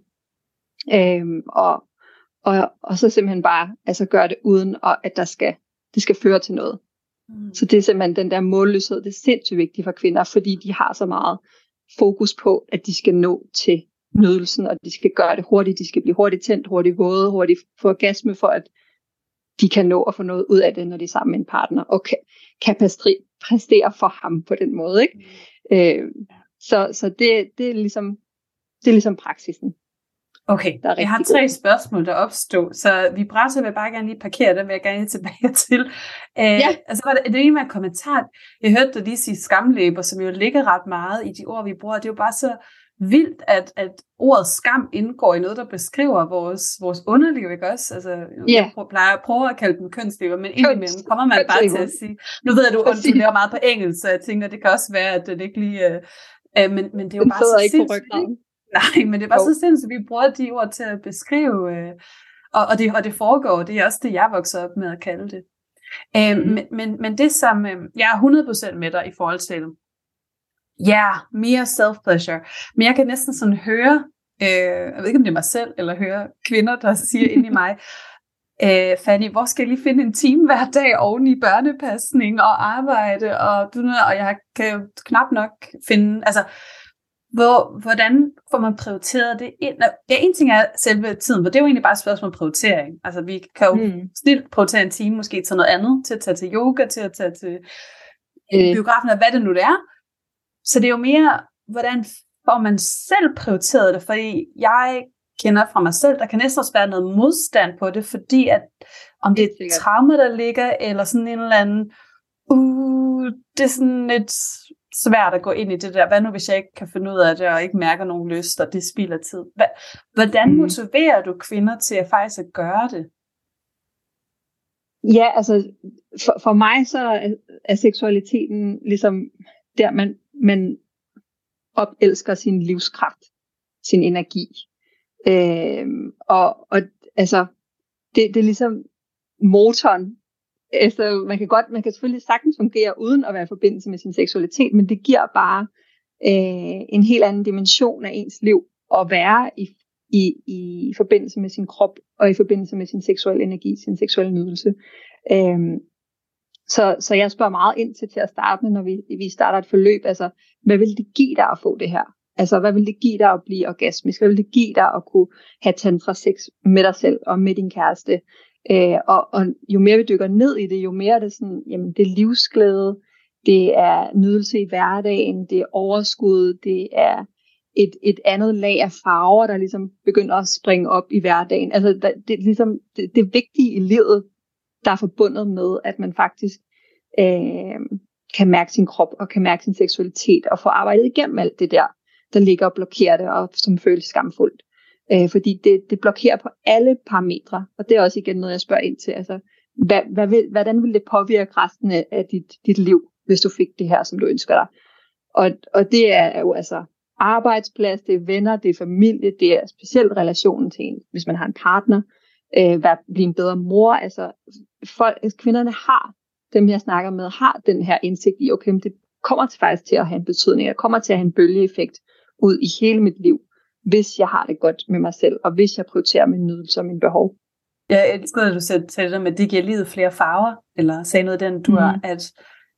Og så simpelthen bare altså gøre det uden, at det skal føre til noget. Så det er simpelthen den der målløshed, det er sindssygt vigtigt for kvinder, fordi de har så meget fokus på, at de skal nå til nydelsen, og de skal gøre det hurtigt, de skal blive hurtigt tændt, hurtigt våde, hurtigt få orgasme, for at de kan nå at få noget ud af det, når de er sammen med en partner, og kan præstere for ham på den måde, ikke? Så det er ligesom praksisen. Okay, jeg har 3 spørgsmål, der opstod, så vibrator vil jeg bare gerne lige parkere, den vil jeg gerne lige tilbage til. Altså var det ene med en kommentar, jeg hørte dig lige sige skamlæber, som jo ligger ret meget i de ord, vi bruger. Det er jo bare så vildt, at ordet skam indgår i noget, der beskriver vores underliv, ikke også? Altså, jeg prøver at kalde dem kønslæber, men indimellem kommer man bare til at sige, nu ved jeg, du laver meget på engelsk, så jeg tænker, det kan også være, at det ikke lige, men det er jo bare så sindssygt. Nej, men det er bare så sindssygt, at vi bruger de ord til at beskrive, og det foregår, det er også det, jeg vokser op med at kalde det. Men det som, jeg er 100% med dig i forhold til, mere self-pleasure, men jeg kan næsten sådan høre, jeg ved ikke om det er mig selv, eller høre kvinder, der siger ind i mig, Fanny, hvor skal jeg lige finde en time hver dag oven i børnepasning og arbejde, og jeg kan jo knap nok finde, altså, hvordan får man prioriteret det ind? En ting er selve tiden, for det er jo egentlig bare et spørgsmål om prioritering. Altså vi kan jo snilt prioritere en time måske til noget andet, til at tage til yoga, til at tage til biografen, og hvad det nu det er. Så det er jo mere, hvordan får man selv prioriteret det, fordi jeg kender fra mig selv, der kan næsten også være noget modstand på det, fordi at om det er et traume, der ligger, eller sådan en eller anden, det er sådan lidt svært at gå ind i det der, hvad nu hvis jeg ikke kan finde ud af det, og ikke mærker nogen lyst, og det spilder tid. Hvordan motiverer du kvinder til at faktisk at gøre det? Ja, altså for mig så er seksualiteten ligesom der, man opelsker sin livskraft, sin energi. Og altså, det er ligesom motoren. Altså, man kan selvfølgelig sagtens fungere uden at være i forbindelse med sin seksualitet, men det giver bare en helt anden dimension af ens liv at være i forbindelse med sin krop og i forbindelse med sin seksuelle energi, sin seksuelle nydelse. Så jeg spørger meget ind til at starte med, når vi starter et forløb, altså hvad vil det give dig at få det her? Altså hvad vil det give dig at blive orgasmisk? Hvad vil det give dig at kunne have tantra sex med dig selv og med din kæreste? Og jo mere vi dykker ned i det, jo mere er det sådan, jamen det er livsglæde, det er nydelse i hverdagen, det er overskud, det er et andet lag af farver, der ligesom begynder at springe op i hverdagen. Altså det er ligesom det vigtige i livet, der er forbundet med, at man faktisk kan mærke sin krop og kan mærke sin seksualitet og få arbejdet igennem alt det der ligger og blokerer det, og som føles skamfuldt. Fordi det blokerer på alle parametre, og det er også igen noget, jeg spørger ind til. Altså, hvordan vil det påvirke resten af dit liv, hvis du fik det her, som du ønsker dig? Og det er jo altså arbejdsplads, det er venner, det er familie, det er specielt relationen til en, hvis man har en partner, blive en bedre mor. Altså, kvinderne har, dem jeg snakker med, har den her indsigt i, okay, det kommer faktisk til at have en betydning, det kommer til at have en bølgeeffekt ud i hele mit liv, hvis jeg har det godt med mig selv, og hvis jeg prioriterer min nydelse og min behov. Jeg elsker, at du sagde det der med, at det giver livet flere farver, eller sagde noget den du er, at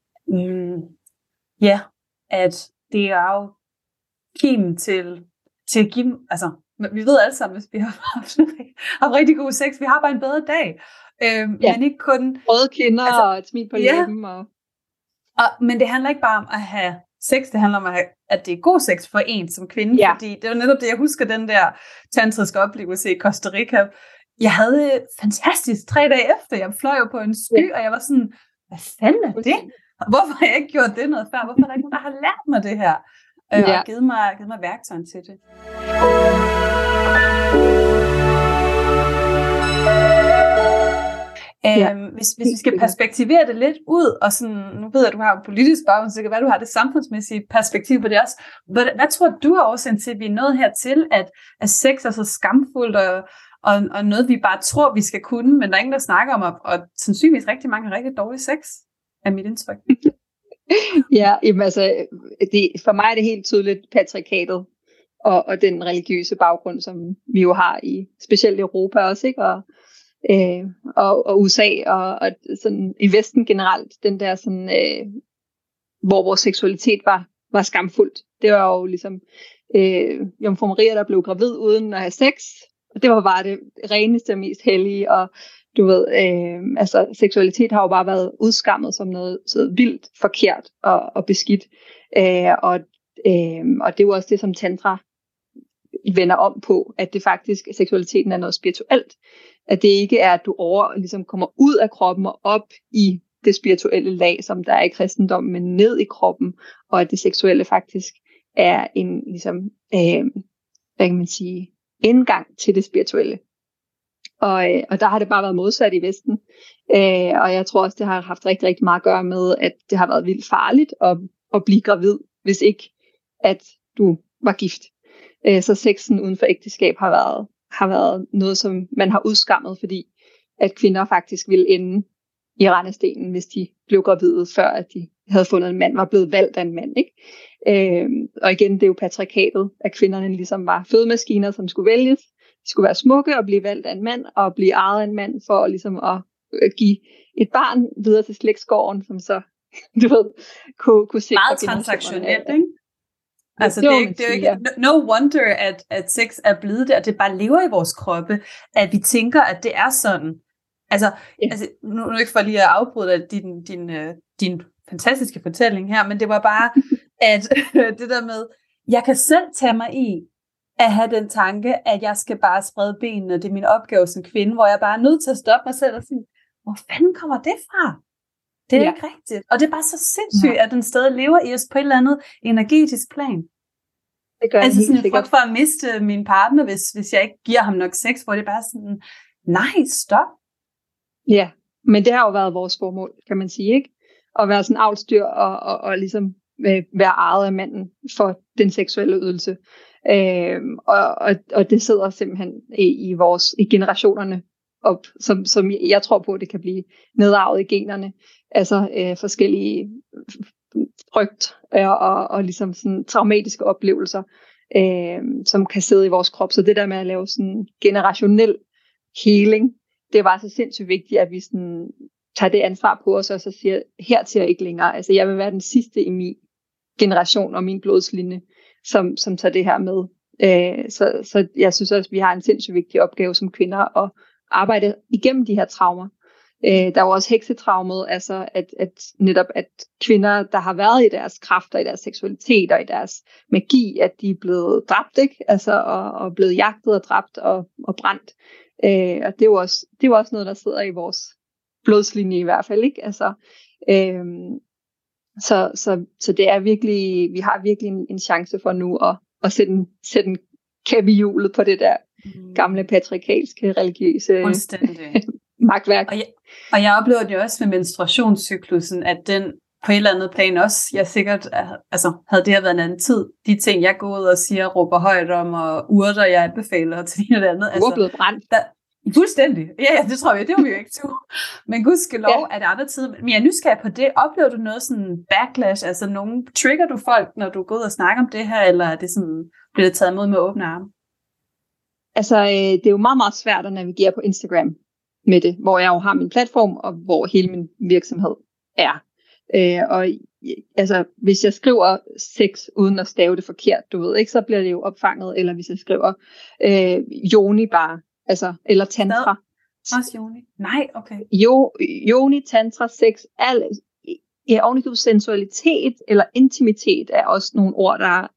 at det er jo kimen til at give, altså vi ved alle sammen, hvis vi har haft rigtig god sex, vi har bare en bedre dag, men ikke kun røde kinder og et smil på læben. Men det handler ikke bare om at have sex, det handler om, at det er god sex for en som kvinde, fordi det var netop det, jeg husker den der tantriske oplevelse i Costa Rica. Jeg havde fantastisk 3 dage efter, jeg fløj jo på en sky, og jeg var sådan, hvad fanden er det? Hvorfor har jeg ikke gjort det noget før? Hvorfor er der ikke nogen, der har lært mig det her? Og givet mig værktøjen til det. Hvis vi skal perspektivere det lidt ud, og sådan, nu ved jeg, at du har en politisk baggrund, så det kan være, at du har det samfundsmæssige perspektiv på det også. Hvad tror du er årsagen til, at vi er nået hertil, at sex er så skamfuldt, og noget, vi bare tror, vi skal kunne, men der er ingen, der snakker om, og sandsynligvis rigtig mange har rigtig dårlig sex, er mit indtryk. Jamen altså, for mig er det helt tydeligt patriarkatet, og den religiøse baggrund, som vi jo har i specielt Europa også, ikke? Og USA og sådan i Vesten generelt, den der sådan, hvor vores seksualitet var skamfuldt. Det var jo ligesom Jomfru Maria, der blev gravid uden at have sex, og det var bare det reneste og mest hellige, og du ved, altså seksualitet har jo bare været udskammet som noget så vildt forkert og beskidt, og det er jo også det, som tantra vender om på, at det faktisk, seksualiteten er noget spirituelt, at det ikke er, at du ligesom kommer ud af kroppen og op i det spirituelle lag, som der er i kristendommen, men ned i kroppen, og at det seksuelle faktisk er en, ligesom, hvad kan man sige, indgang til det spirituelle. Og der har det bare været modsat i Vesten, og jeg tror også, det har haft rigtig, rigtig meget at gøre med, at det har været vildt farligt at blive gravid, hvis ikke, at du var gift. Så sexen uden for ægteskab har været noget, som man har udskammet, fordi at kvinder faktisk ville ende i rendestenen, hvis de blev gravide, før at de havde fundet en mand, var blevet valgt af en mand, ikke? Og igen, det er jo patriarkatet, at kvinderne ligesom var fødemaskiner, som skulle vælges. De skulle være smukke og blive valgt af en mand, og blive ejet af en mand, for ligesom at give et barn videre til slægtsgården, som så, du ved, kunne sikre meget transaktionelt, ikke? Altså det er jo ikke no wonder, at sex er blevet det, at det bare lever i vores kroppe, at vi tænker, at det er sådan. Altså nu er ikke for lige at afbryde din fantastiske fortælling her, men det var bare, at det der med, jeg kan selv tage mig i, at have den tanke, at jeg skal bare sprede benene, det er min opgave som kvinde, hvor jeg bare er nødt til at stoppe mig selv og sige, hvor fanden kommer det fra? Det er ikke rigtigt. Og det er bare så sindssygt, at den stadig lever i os på et eller andet energetisk plan. Det gør altså sådan en frygt for at miste min partner, hvis jeg ikke giver ham nok sex, hvor det bare sådan, nej, stop. Ja, men det har jo været vores formål, kan man sige, ikke? At være sådan avlsdyr og ligesom være ejet af manden for den seksuelle ydelse. Og det sidder simpelthen i generationerne op, som jeg tror på, det kan blive nedarvet i generne. Altså forskellige frygt og ligesom sådan traumatiske oplevelser, som kan sidde i vores krop. Så det der med at lave sådan generationel healing, det var så sindssygt vigtigt, at vi sådan tager det ansvar på os, og så siger, hertil ikke længere. Altså jeg vil være den sidste i min generation og min blodslinje, som tager det her med. Så jeg synes også, at vi har en sindssygt vigtig opgave som kvinder at arbejde igennem de her traumer. Der er jo også heksetraumet, altså at netop at kvinder, der har været i deres kræfter, i deres seksualitet og i deres magi, at de er blevet dræbt, ikke? Altså, og blevet jagtet og dræbt og brændt. Og det er jo også noget, der sidder i vores blodslinje i hvert fald, ikke? Altså, så det er virkelig, vi har virkelig en chance for nu at sætte en kæp i hjulet på det der gamle patriarkalske religiøse magtværk. Og jeg oplever det også med menstruationscyklusen, at den på et eller andet plan også, jeg sikkert, altså havde det her været en anden tid, de ting jeg går ud og siger, råber højt om, og urter jeg anbefaler til det andet. Du er blevet brændt. Fuldstændig. Ja, det tror jeg, det var vi jo ikke to. Men gudskelov, at andre tider, men jeg er nysgerrig på det. Oplever du noget sådan backlash, altså trigger du folk, når du går ud og snakker om det her, eller er det sådan, bliver det taget imod med åbne arme? Altså, det er jo meget, meget svært at navigere på Instagram med det, hvor jeg jo har min platform, og hvor hele min virksomhed er. Og altså, hvis jeg skriver sex uden at stave det forkert, du ved ikke, så bliver det jo opfanget, eller hvis jeg skriver yoni bare, altså, eller tantra. Også yoni? Nej, okay. Yoni, tantra, sex, ovenikøbet sensualitet eller intimitet er også nogle ord,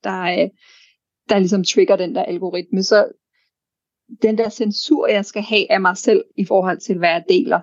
der ligesom trigger den der algoritme. Så den der censur, jeg skal have af mig selv i forhold til, hvad jeg deler,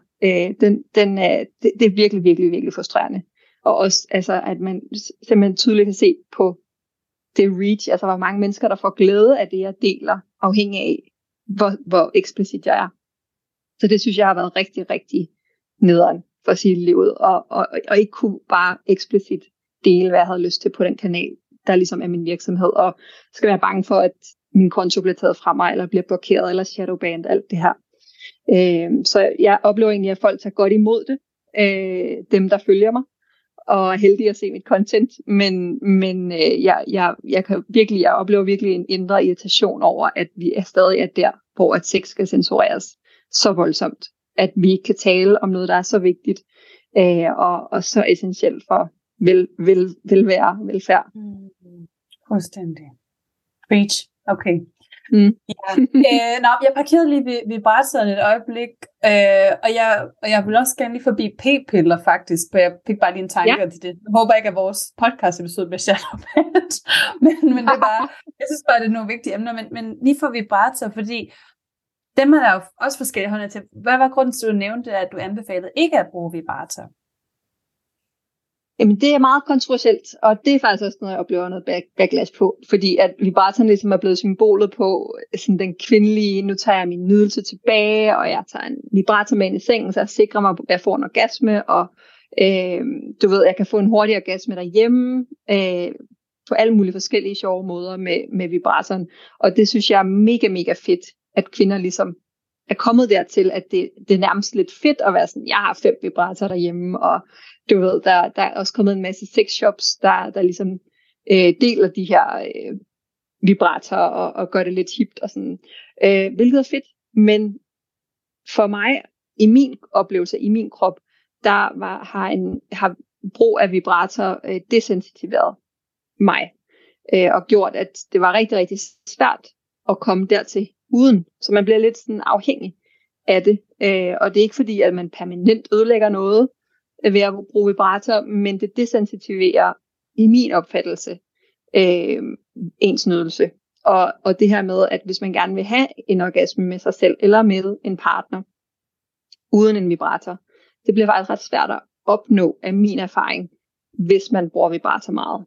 det er virkelig, virkelig, virkelig frustrerende. Og også, altså, at man simpelthen tydeligt kan se på det reach, altså hvor mange mennesker, der får glæde af det, jeg deler, afhængig af, hvor eksplicit jeg er. Så det synes jeg har været rigtig, rigtig nederen for at sige livet, og ikke kunne bare eksplicit dele, hvad jeg havde lyst til på den kanal, der ligesom er min virksomhed, og skal være bange for, at min konto bliver taget fra mig, eller bliver blokeret, eller shadowbanned, alt det her. Så jeg oplever egentlig, at folk tager godt imod det, dem der følger mig, og er heldige at se mit content, men jeg oplever virkelig en indre irritation over, at vi stadig er der, hvor at sex skal censureres så voldsomt, at vi ikke kan tale om noget, der er så vigtigt, og så essentielt for velfærd. Fuldstændig. Preach. Okay. Jeg parkerede lige ved vibratoren et øjeblik, og jeg vil også gerne lige forbi p-piller faktisk, for jeg fik bare lige en tanke til det. Jeg håber ikke, at vores podcast episode bliver shadowbanned, men det er bare, jeg synes bare, det er nogle vigtige emner, men lige for vibrator, fordi dem er der jo også forskellige hånder til. Hvad var grunden til, at du nævnte, at du anbefalede ikke at bruge vibrator? Jamen, det er meget kontroversielt, og det er faktisk også noget, jeg oplever noget backlash på, fordi at vibratoren ligesom er blevet symbolet på sådan den kvindelige, nu tager jeg min nydelse tilbage, og jeg tager en vibrator med ind i sengen, så jeg sikrer mig, at jeg får en orgasme, og du ved, jeg kan få en hurtig orgasme derhjemme, på alle mulige forskellige sjove måder med vibratoren, og det synes jeg er mega, mega fedt, at kvinder ligesom er kommet dertil, at det er nærmest lidt fedt at være sådan, jeg har 5 vibratorer derhjemme, og du ved, der er også kommet en masse sexshops, der ligesom deler de her vibratorer og gør det lidt hipt og sådan, hvilket er fedt. Men for mig, i min oplevelse, i min krop, har brug af vibrator desensitiveret mig, og gjort, at det var rigtig, rigtig svært at komme dertil uden. Så man bliver lidt sådan afhængig af det. Og det er ikke fordi, at man permanent ødelægger noget ved at bruge vibrator, men det desensitiverer i min opfattelse ens nydelse. Og det her med, at hvis man gerne vil have en orgasme med sig selv, eller med en partner, uden en vibrator, det bliver faktisk ret svært at opnå af min erfaring, hvis man bruger vibrator meget.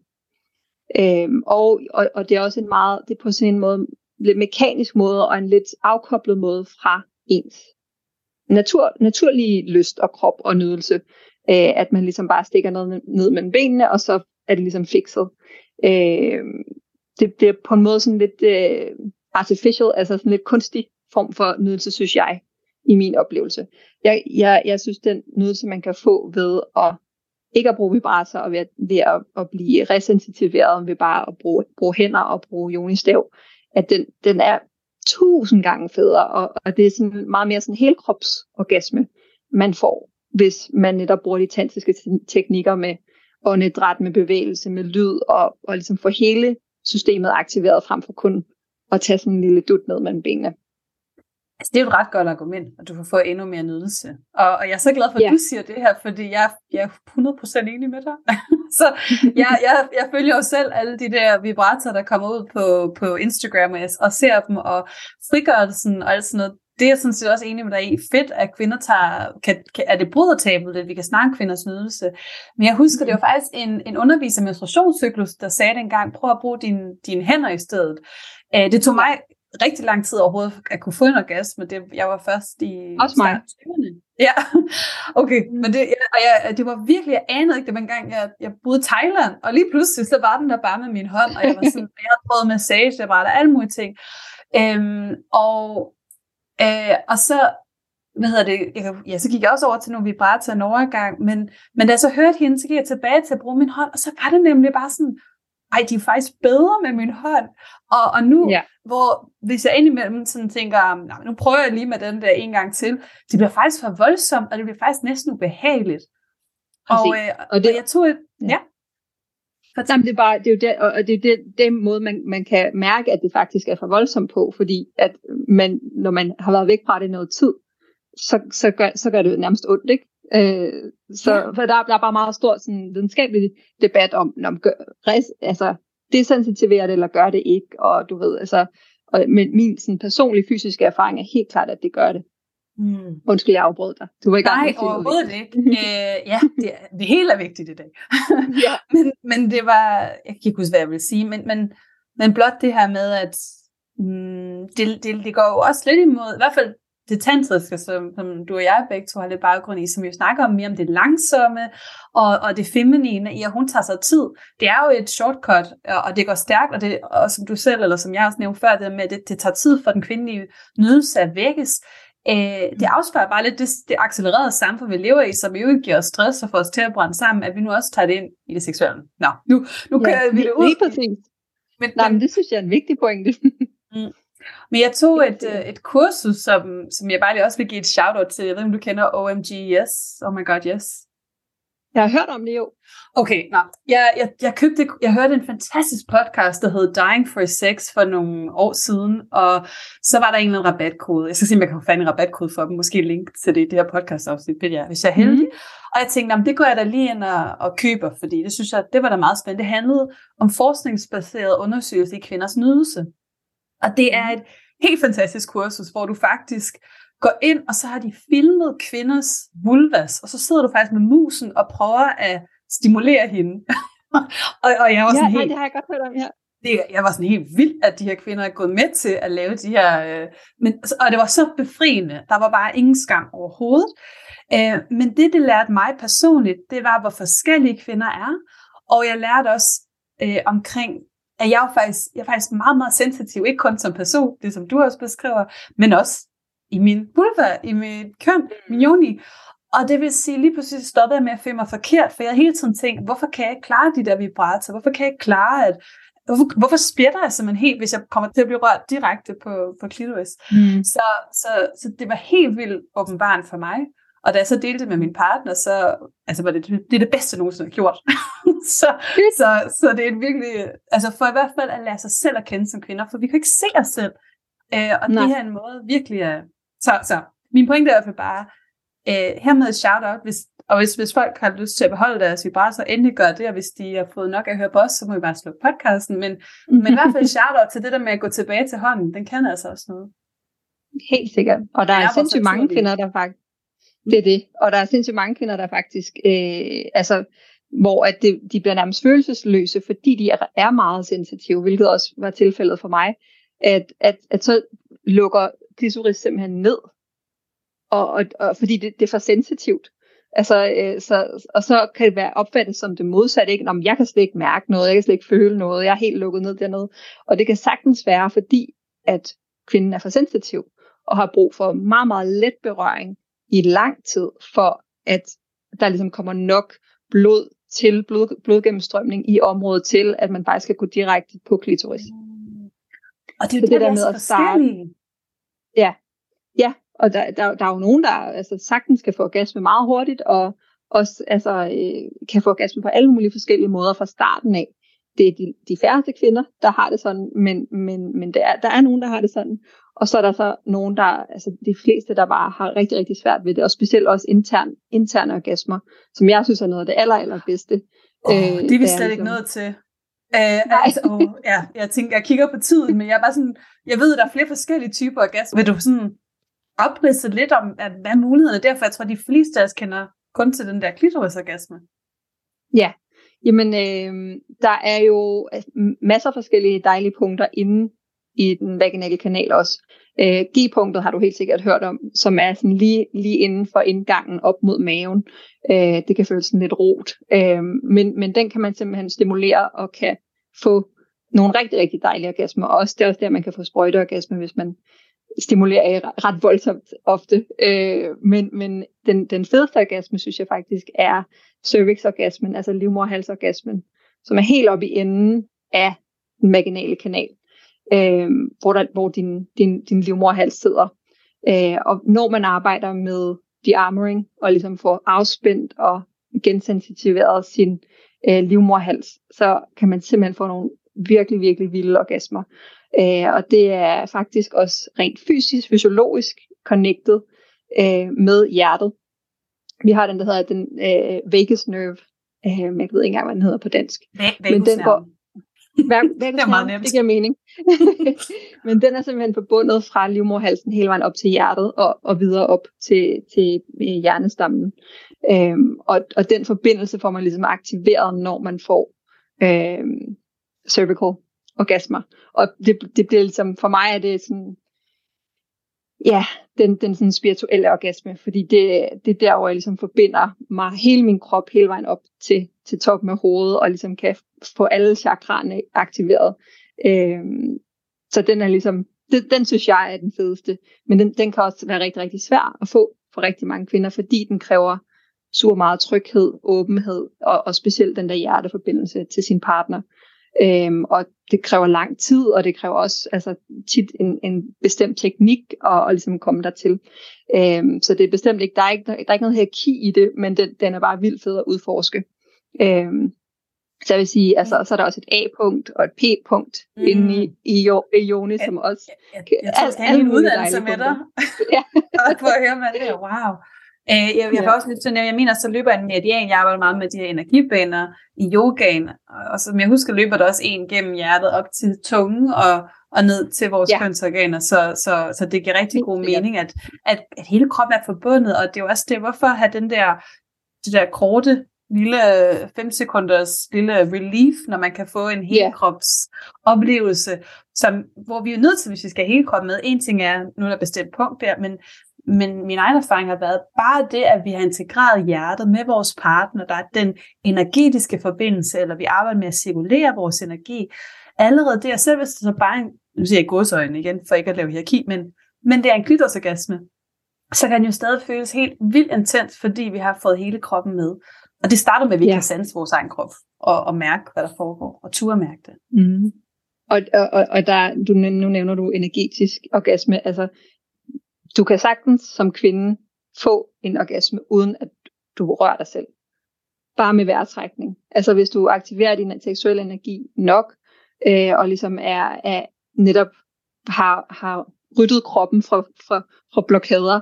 Og det er også det er på sådan en måde, lidt mekanisk måde, og en lidt afkoblet måde fra ens naturlige lyst og krop og nydelse, at man ligesom bare stikker noget ned mellem benene, og så er det ligesom fikset. Det bliver på en måde sådan lidt artificial, altså sådan lidt kunstig form for nydelse, synes jeg, i min oplevelse. Jeg synes, den nydelse, man kan få ved at ikke at bruge vibrator, og ved at blive resensitiveret, ved bare at bruge hænder og bruge yoni-stav, at den er 1000 gange federe, og det er sådan meget mere sådan helkropsorgasme, man får, hvis man netop bruger de tantriske teknikker med åndedræt, med bevægelse, med lyd, og ligesom få hele systemet aktiveret, frem for kun at tage sådan en lille dut ned mellem benene. Altså, det er jo et ret godt argument, at du får få endnu mere nydelse. Og jeg er så glad for, at du siger det her, fordi jeg er 100% enig med dig. Så jeg følger jo selv alle de der vibratorer, der kommer ud på Instagram, og ser dem, og frigørelsen og alt sådan noget. Det er jeg sådan set også enig med dig i. Fedt, at kvinder er det brydertabelt, at vi kan snakke kvinders nydelse. Men jeg husker, det var faktisk en underviser med menstruationscyklus, der sagde dengang, prøv at bruge dine hænder i stedet. Det tog mig rigtig lang tid overhovedet at kunne få en orgasme. Jeg var først i... Også mig. Ja, okay. Men det var virkelig, jeg anede ikke det, men gang jeg boede i Thailand, og lige pludselig, så var den der bare med min hånd, og jeg var sådan, jeg havde prøvet massage, der var der alle mulige ting. Og så, så gik jeg også over til nogle vibratorer en overgang, men da jeg så hørte hende, så gik jeg tilbage til at bruge min hånd, og så var det nemlig bare sådan, de er faktisk bedre med min hånd. Og nu, hvor hvis jeg indimellem sådan tænker, nu prøver jeg lige med den der en gang til, det bliver faktisk for voldsomt, og det bliver faktisk næsten ubehageligt. Og jeg tog et... Ja. Jamen, det er jo det, og det er den måde, man kan mærke, at det faktisk er for voldsomt på, fordi at når man har været væk fra det noget tid, så gør det nærmest ondt, ikke? For der er bare meget stor sådan, videnskabelig debat om desensitiverer det eller gør det ikke, og du ved, altså, men min sådan, personlige fysiske erfaring er helt klart, at det gør det. Undskyld, jeg afbrød dig. Du var i gang med at sige noget. Nej, overhovedet ikke. Det hele er vigtigt i dag. men det var, jeg kan ikke huske, hvad jeg vil sige, men blot det her med, at det går jo også lidt imod, i hvert fald det tantriske, som du og jeg begge to har lidt baggrund i, som vi jo snakker om mere om det langsomme, og det feminine i, at hun tager sig tid. Det er jo et shortcut, og det går stærkt, og som du selv, eller som jeg også nævnte før, det med, at det tager tid for den kvindelige nydelse at vækkes. Det afspejler bare lidt det accelererede samfund, vi lever i, som jo ikke giver os stress og får os til at brænde sammen, at vi nu også tager det ind i det seksuelle. Nu kører vi det ud. Lige præcis. Men det synes jeg er en vigtig pointe. Men jeg tog et kursus, som jeg bare lige også vil give et shout-out til. Jeg ved, om du kender OMG Yes. Oh my god, yes. Jeg har hørt om det jo. Okay, jeg hørte en fantastisk podcast, der hed Dying for Sex for nogle år siden, og så var der en eller anden rabatkode. Jeg skal se, om jeg kan få fat i en rabatkode for dem, måske link til det her podcast-afsnit, hvis jeg er heldig. Og jeg tænkte, det går jeg da lige ind og køber, fordi det synes jeg, det var da meget spændende. Det handlede om forskningsbaseret undersøgelse i kvinders nydelse. Og det er et helt fantastisk kursus, hvor du faktisk går ind, og så har de filmet kvinders vulvas, og så sidder du faktisk med musen og prøver at stimulere hende. og jeg var sådan helt... det har jeg godt hørt om, ja. Jeg var sådan helt vild, at de her kvinder er gået med til at lave de her... og det var så befriende. Der var bare ingen skam overhovedet. Men det lærte mig personligt, det var, hvor forskellige kvinder er. Og jeg lærte også omkring, at jeg er faktisk meget, meget sensitiv. Ikke kun som person, det som du også beskriver, men også i min vulva, i mit køn, min yoni. Og det vil sige, lige pludselig stoppede jeg med at føle mig forkert, for jeg havde hele tiden tænkt, hvorfor kan jeg ikke klare de der vibratorer? Hvorfor kan jeg ikke klare, hvorfor splitter jeg simpelthen helt, hvis jeg kommer til at blive rørt direkte på klitoris? Så det var helt vildt åbenbart for mig. Og da jeg så delte det med min partner, så var det er det bedste, nogensinde har gjort. så det er virkelig, for i hvert fald at lære sig selv at kende som kvinder, for vi kan ikke se os selv. Og det her er en måde virkelig at... Så min pointe er i hvert fald bare, hermed et shout-out, hvis folk har lyst til at beholde deres vibrator, så endelig gør det, og hvis de har fået nok at høre på os, så må vi bare slukke podcasten, men i hvert fald et shout-out til det der med at gå tilbage til hånden, den kan altså også noget. Helt sikkert, og der er sindssygt mange kvinder, der faktisk, det er det, og der er sindssygt mange kvinder, der faktisk, hvor at de bliver nærmest følelsesløse, fordi de er meget sensitive, hvilket også var tilfældet for mig, at så lukker klitoris simpelthen ned, og fordi det er for sensitivt. Og så kan det være opfattet som det modsatte, ikke? Jeg kan slet ikke mærke noget, jeg kan slet ikke føle noget, jeg er helt lukket ned dernede. Og det kan sagtens være, fordi at kvinden er for sensitiv, og har brug for meget, meget let berøring i lang tid, for at der ligesom kommer nok blod til blodgennemstrømning i området til, at man faktisk kan gå direkte på klitoris. Og det er jo det der med at starte. Ja, og der er jo nogen, der sagtens kan få orgasme meget hurtigt, og også kan få orgasme på alle mulige forskellige måder fra starten af. det er de færreste kvinder, der har det sådan, men der er nogen, der har det sådan. Og så er der så nogen, altså de fleste, der bare har rigtig, rigtig svært ved det, og specielt også interne orgasmer, som jeg synes er noget af det allerbedste. Det er vi slet ikke nået til. Jeg tænker, jeg kigger på tiden, men jeg er bare sådan, jeg ved, at der er flere forskellige typer orgasmer. Vil du sådan opridse lidt om, hvad er mulighederne derfor? Jeg tror, de fleste af os kender kun til den der klitorisorgasme. Ja, jamen der er jo masser af forskellige dejlige punkter inde i den vaginale kanal også. G-punktet har du helt sikkert hørt om, som er sådan lige inden for indgangen op mod maven. Det kan føles sådan lidt rot, men den kan man simpelthen stimulere og kan få nogle rigtig, rigtig dejlige orgasmer. Og det er også der, man kan få sprøjteorgasme, hvis man stimulerer ret voldsomt ofte. Men den fedeste orgasme, synes jeg faktisk, er cervixorgasmen, altså livmoderhalsorgasmen, som er helt oppe i enden af den vaginale kanal, hvor din livmoderhals sidder. Og når man arbejder med de-armoring og ligesom får afspændt og gensensitiveret sin livmoderhals, så kan man simpelthen få nogle virkelig, virkelig vilde orgasmer. Og det er faktisk også rent fysisk, fysiologisk connected med hjertet. Vi har den, der hedder den vagus nerve. Jeg ved ikke engang, hvad den hedder på dansk. Men den går det er meget nemt. Det giver mening. Men den er simpelthen forbundet fra livmoderhalsen hele vejen op til hjertet og videre op til hjernestammen. Og den forbindelse får man ligesom aktiveret, når man får cervical orgasmer. Og det bliver ligesom, for mig er det sådan, ja, den sådan spirituelle orgasme, fordi det er der, hvor jeg ligesom forbinder mig hele min krop hele vejen op til toppen af hovedet, og ligesom kan få alle chakraerne aktiveret. Så den er ligesom, den synes jeg er den fedeste, men den kan også være rigtig, rigtig svær at få for rigtig mange kvinder, fordi den kræver super meget tryghed, åbenhed, og specielt den der hjerteforbindelse til sin partner. Og det kræver lang tid, og det kræver også altså, tit en bestemt teknik og ligesom komme dertil. Så det er bestemt ikke, der er ikke noget hierarki i det, men den er bare vildt fed at udforske. Så jeg vil sige, altså, så er der også et A-punkt og et P-punkt inde i Yoni, som også... Jeg tror, jeg skal have en uddannelse med dig. Og for at høre med det. Wow. Jeg får også lidt til at nævne, jeg mener, så løber en meridian. Jeg arbejder meget med de her energibaner i yogaen, og som jeg husker, løber der også en gennem hjertet op til tungen og ned til vores kønsorganer, så det giver rigtig god mening, at hele kroppen er forbundet, og det er jo også det, hvorfor have det der korte, lille 5 sekunders lille relief, når man kan få en helkrops oplevelse, hvor vi er nødt til, hvis vi skal have hele kroppen med. En ting er, nu er der bestemt punkt der, men min egen erfaring har været bare det, at vi har integreret hjertet med vores partner, der er den energetiske forbindelse, eller vi arbejder med at cirkulere vores energi. Allerede der, selv hvis det så bare nu siger jeg godsøjne igen, for ikke at lave hierarki, men det er en klitorisorgasme, så kan den jo stadig føles helt vildt intens, fordi vi har fået hele kroppen med. Og det starter med, at vi kan sanse vores egen krop, og mærke, hvad der foregår, og turde mærke det. Mm. Og der, nu nævner du energetisk orgasme, altså du kan sagtens som kvinde få en orgasme, uden at du rører dig selv. Bare med vejrtrækning. Altså hvis du aktiverer din seksuelle energi nok, og ligesom er netop har ryddet kroppen fra blokader,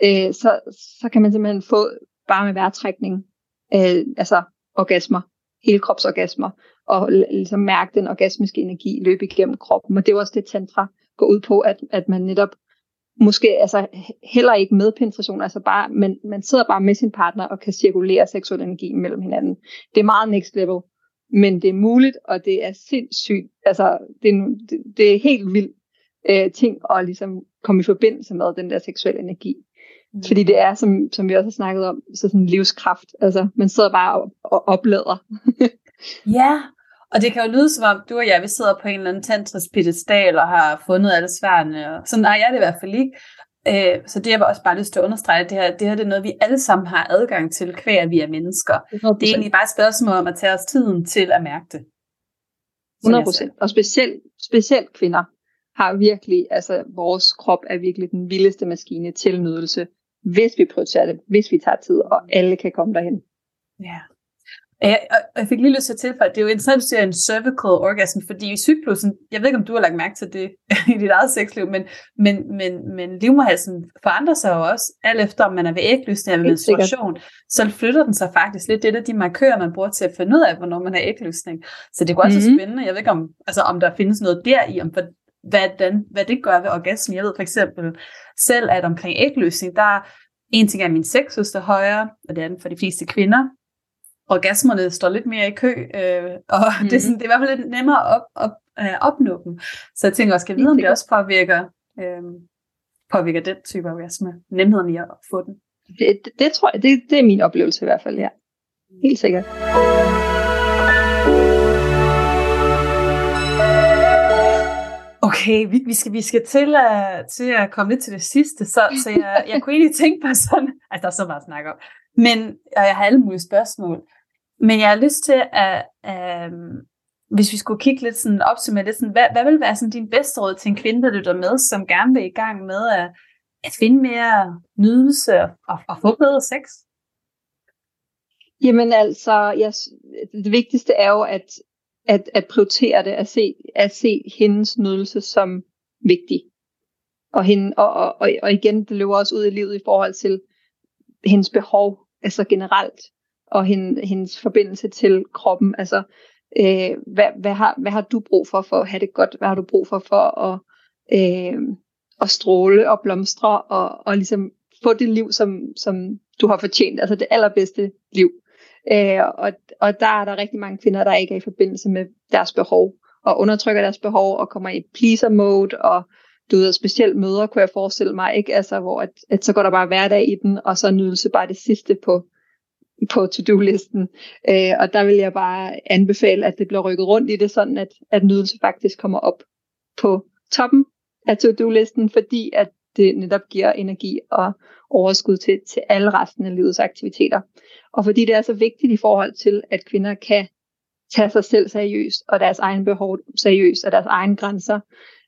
så kan man simpelthen få bare med vejrtrækning, altså orgasmer, helkropsorgasmer, og ligesom mærke den orgasmiske energi løbe igennem kroppen. Og det er også det, tantra går ud på, at man netop måske altså heller ikke med penetration, altså bare, men man sidder bare med sin partner og kan cirkulere seksuel energi mellem hinanden. Det er meget next level, men det er muligt, og det er sindssygt, altså det er helt vildt ting at ligesom komme i forbindelse med den der seksuelle energi. Mm. Fordi det er, som vi også har snakket om, så sådan en livskraft. Altså, man sidder bare og oplader. Ja, og det kan jo lyde som om, du og jeg, vi sidder på en eller anden tantrisk pedestal og har fundet alle svarene. Og sådan er jeg det i hvert fald ikke. Så det jeg også bare lyst til at understrege, det her det er noget, vi alle sammen har adgang til, hver vi er mennesker. 100%. Det er egentlig bare et spørgsmål om at tage os tiden til at mærke det. 100%. Og specielt kvinder har virkelig, altså vores krop er virkelig den vildeste maskine til nydelse, hvis vi prioriterer det, hvis vi tager tid, og alle kan komme derhen. Ja. Jeg fik lige lyst til at tilføje, det er jo interessant, at du siger en cervical orgasm, fordi i cyklusen, jeg ved ikke, om du har lagt mærke til det i dit eget sexliv, men livmoderhalsen forandrer sig jo også, alt efter om man er ved ægløsning eller menstruation, så flytter den sig faktisk lidt. Det er de markører, man bruger til at finde ud af, hvornår man har ægløsning. Så det er også spændende. Jeg ved ikke, om der findes noget deri, om hvad det gør ved orgasmen. Jeg ved for eksempel selv, at omkring ægløsning, der er en ting af min sexsøster højere, og det er den for de fleste kvinder. Orgasmerne står lidt mere i kø, og det er i hvert fald lidt nemmere at opnå dem. Så jeg tænker også, skal jeg vide, om det også påvirker den type orgasme, nemheden i at få den. Det tror jeg, det er min oplevelse i hvert fald, ja. Helt sikkert. Okay, vi skal til at komme lidt til det sidste, så jeg kunne egentlig tænke på sådan, altså der er så meget at snakke om, og jeg har alle mulige spørgsmål, men jeg har lyst til at, hvis vi skulle kigge lidt sådan, opsummere lidt sådan, hvad vil være sådan din bedste råd til en kvinde, der lytter med, som gerne vil i gang med at finde mere nydelse og få bedre sex? Jamen altså, det vigtigste er jo at prioritere det, at se hendes nydelse som vigtig. Og igen, det løber også ud i livet i forhold til hendes behov, altså generelt, og hendes forbindelse til kroppen. Altså, hvad har du brug for at have det godt? Hvad har du brug for at stråle og blomstre, og ligesom få det liv, som du har fortjent, altså det allerbedste liv. Og der er der rigtig mange kvinder, der ikke er i forbindelse med deres behov, og undertrykker deres behov, og kommer i pleaser mode, og du ved, specielt møder, kunne jeg forestille mig, ikke? Altså, hvor at så går der bare hverdag i den, og så er nydelse bare det sidste på to-do-listen. Og der vil jeg bare anbefale, at det bliver rykket rundt i det, sådan at nydelse faktisk kommer op på toppen af to-do-listen, fordi at det netop giver energi og overskud til alle resten af livets aktiviteter. Og fordi det er så vigtigt i forhold til, at kvinder kan tage sig selv seriøst, og deres egen behov seriøst, og deres egne grænser.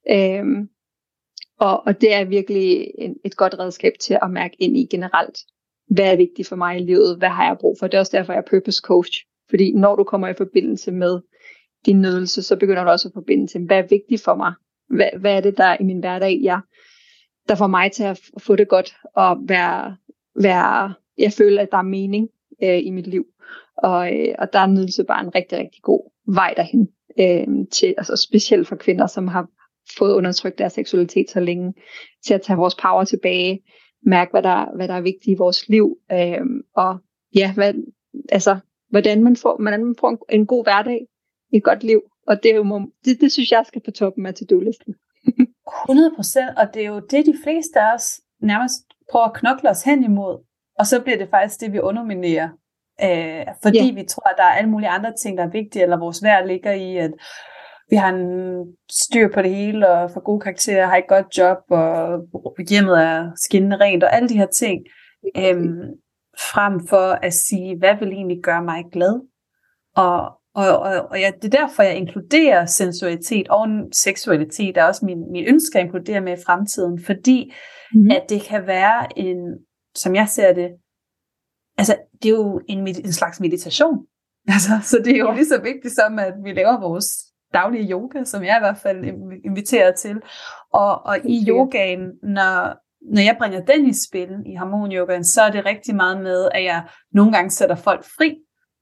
Og det er virkelig et godt redskab til at mærke ind i generelt. Hvad er vigtigt for mig i livet? Hvad har jeg brug for? Det er også derfor, jeg er purpose coach. Fordi når du kommer i forbindelse med din nydelse, så begynder du også at forbinde til, hvad er vigtigt for mig? Hvad er det, der i min hverdag, der får mig til at få det godt, og jeg føler, at der er mening i mit liv. Og der er nydelse bare en rigtig, rigtig god vej derhen. Til, altså specielt for kvinder, som har fået undertrykt deres seksualitet så længe, til at tage vores power tilbage, mærke, hvad der er vigtigt i vores liv, og ja, hvordan man får en god hverdag, et godt liv, og det synes jeg skal på toppen af to-do-listen. 100%, og det er jo det, de fleste af os nærmest prøver at knokle os hen imod, og så bliver det faktisk det, vi underminerer, fordi vi tror, at der er alle mulige andre ting, der er vigtige, eller vores værd ligger i, at vi har en styr på det hele, og får gode karakterer, har et godt job, og hjemmet er skinnende rent, og alle de her ting, frem for at sige, hvad vil egentlig gøre mig glad? Og det er derfor, jeg inkluderer sensualitet og seksualitet, der er også min ønske at inkludere med i fremtiden, fordi at det kan være som jeg ser det, altså det er jo en slags meditation, altså, så det er jo lige så vigtigt som, at vi laver vores daglige yoga, som jeg i hvert fald inviterer til, og i yogaen, når jeg bringer den i spil, i harmonyogaen, så er det rigtig meget med, at jeg nogle gange sætter folk fri.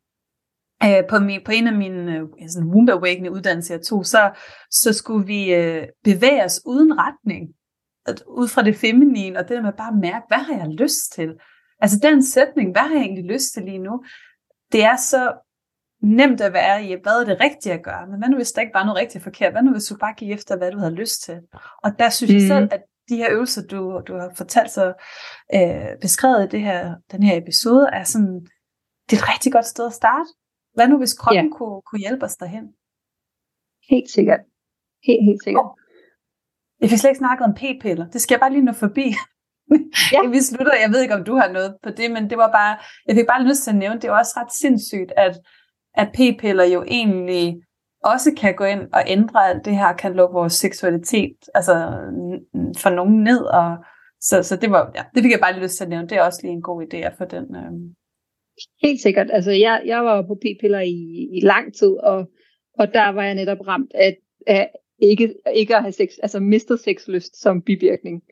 På en af mine womb awakening uddannelser jeg tog, så skulle vi bevæge os uden retning, ud fra det feminine, og det der med bare at mærke, hvad har jeg lyst til? Altså den sætning, hvad har jeg egentlig lyst til lige nu? Det er så nemt at være i, hvad er det rigtige at gøre, men hvad nu hvis der ikke var noget rigtigt forkert? Hvad nu hvis du bare gik efter, hvad du havde lyst til? Og der synes jeg selv, at de her øvelser, du har fortalt så beskrevet i den her episode, er sådan, det er et rigtig godt sted at starte. Hvad nu hvis kroppen kunne hjælpe os derhen? Helt sikkert. Helt sikkert. Jeg fik slet ikke snakket om p-piller. Det skal jeg bare lige nå forbi. Ja. Vi slutter. Jeg ved ikke, om du har noget på det, men det var bare, jeg fik bare lyst til at nævne, det er også ret sindssygt, at p-piller jo egentlig også kan gå ind og ændre alt det her, kan lukke vores seksualitet altså for nogen ned. Og så det fik jeg bare lige lyst til at nævne. Det er også lige en god idé at få den Helt sikkert. Altså, jeg var på p-piller i lang tid, og der var jeg netop ramt af ikke at have sex, altså mistet sexlyst som bivirkning.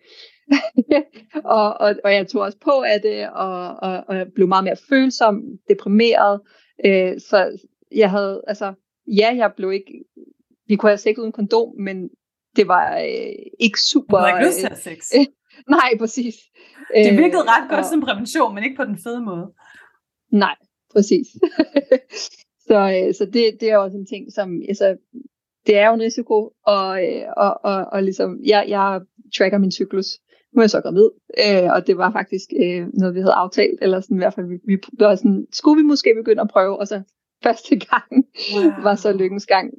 og jeg tog også på af det, og jeg blev meget mere følsom, deprimeret. Så jeg havde, altså, jeg blev ikke, vi kunne have sex uden kondom, men det var ikke super. Du havde ikke lyst til at have sex. Nej, præcis. Det virkede ret godt som prævention, men ikke på den fede måde. Nej, præcis. så det er også en ting, som, altså, det er jo en risiko, og ligesom, jeg tracker min cyklus. Nu er jeg så gravid, og det var faktisk noget, vi havde aftalt, eller sådan i hvert fald, vi var sådan, skulle vi måske begynde at prøve, og så første gang var så lykkens gang.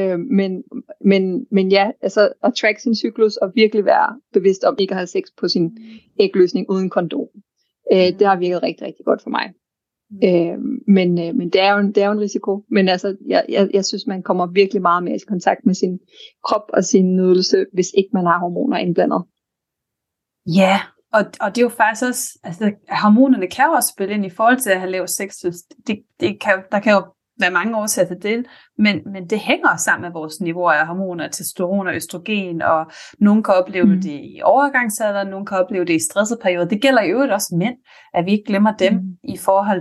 Men ja, altså at track sin cyklus, og virkelig være bevidst om ikke at have sex på sin ægløsning uden kondom. Det har virket rigtig, rigtig godt for mig. Men det er jo en risiko. Men altså, jeg synes, man kommer virkelig meget mere i kontakt med sin krop og sin nydelse, hvis ikke man har hormoner indblandet. Ja, og det er jo faktisk også, altså hormonerne kan jo også spille ind i forhold til at have lav sexlyst. Der kan jo være mange årsager til det, men det hænger sammen med vores niveauer af hormoner, testosteron og østrogen, og nogen kan opleve det i overgangsalderen, nogen kan opleve det i stressede perioder. Det gælder i øvrigt også mænd, at vi ikke glemmer dem i forhold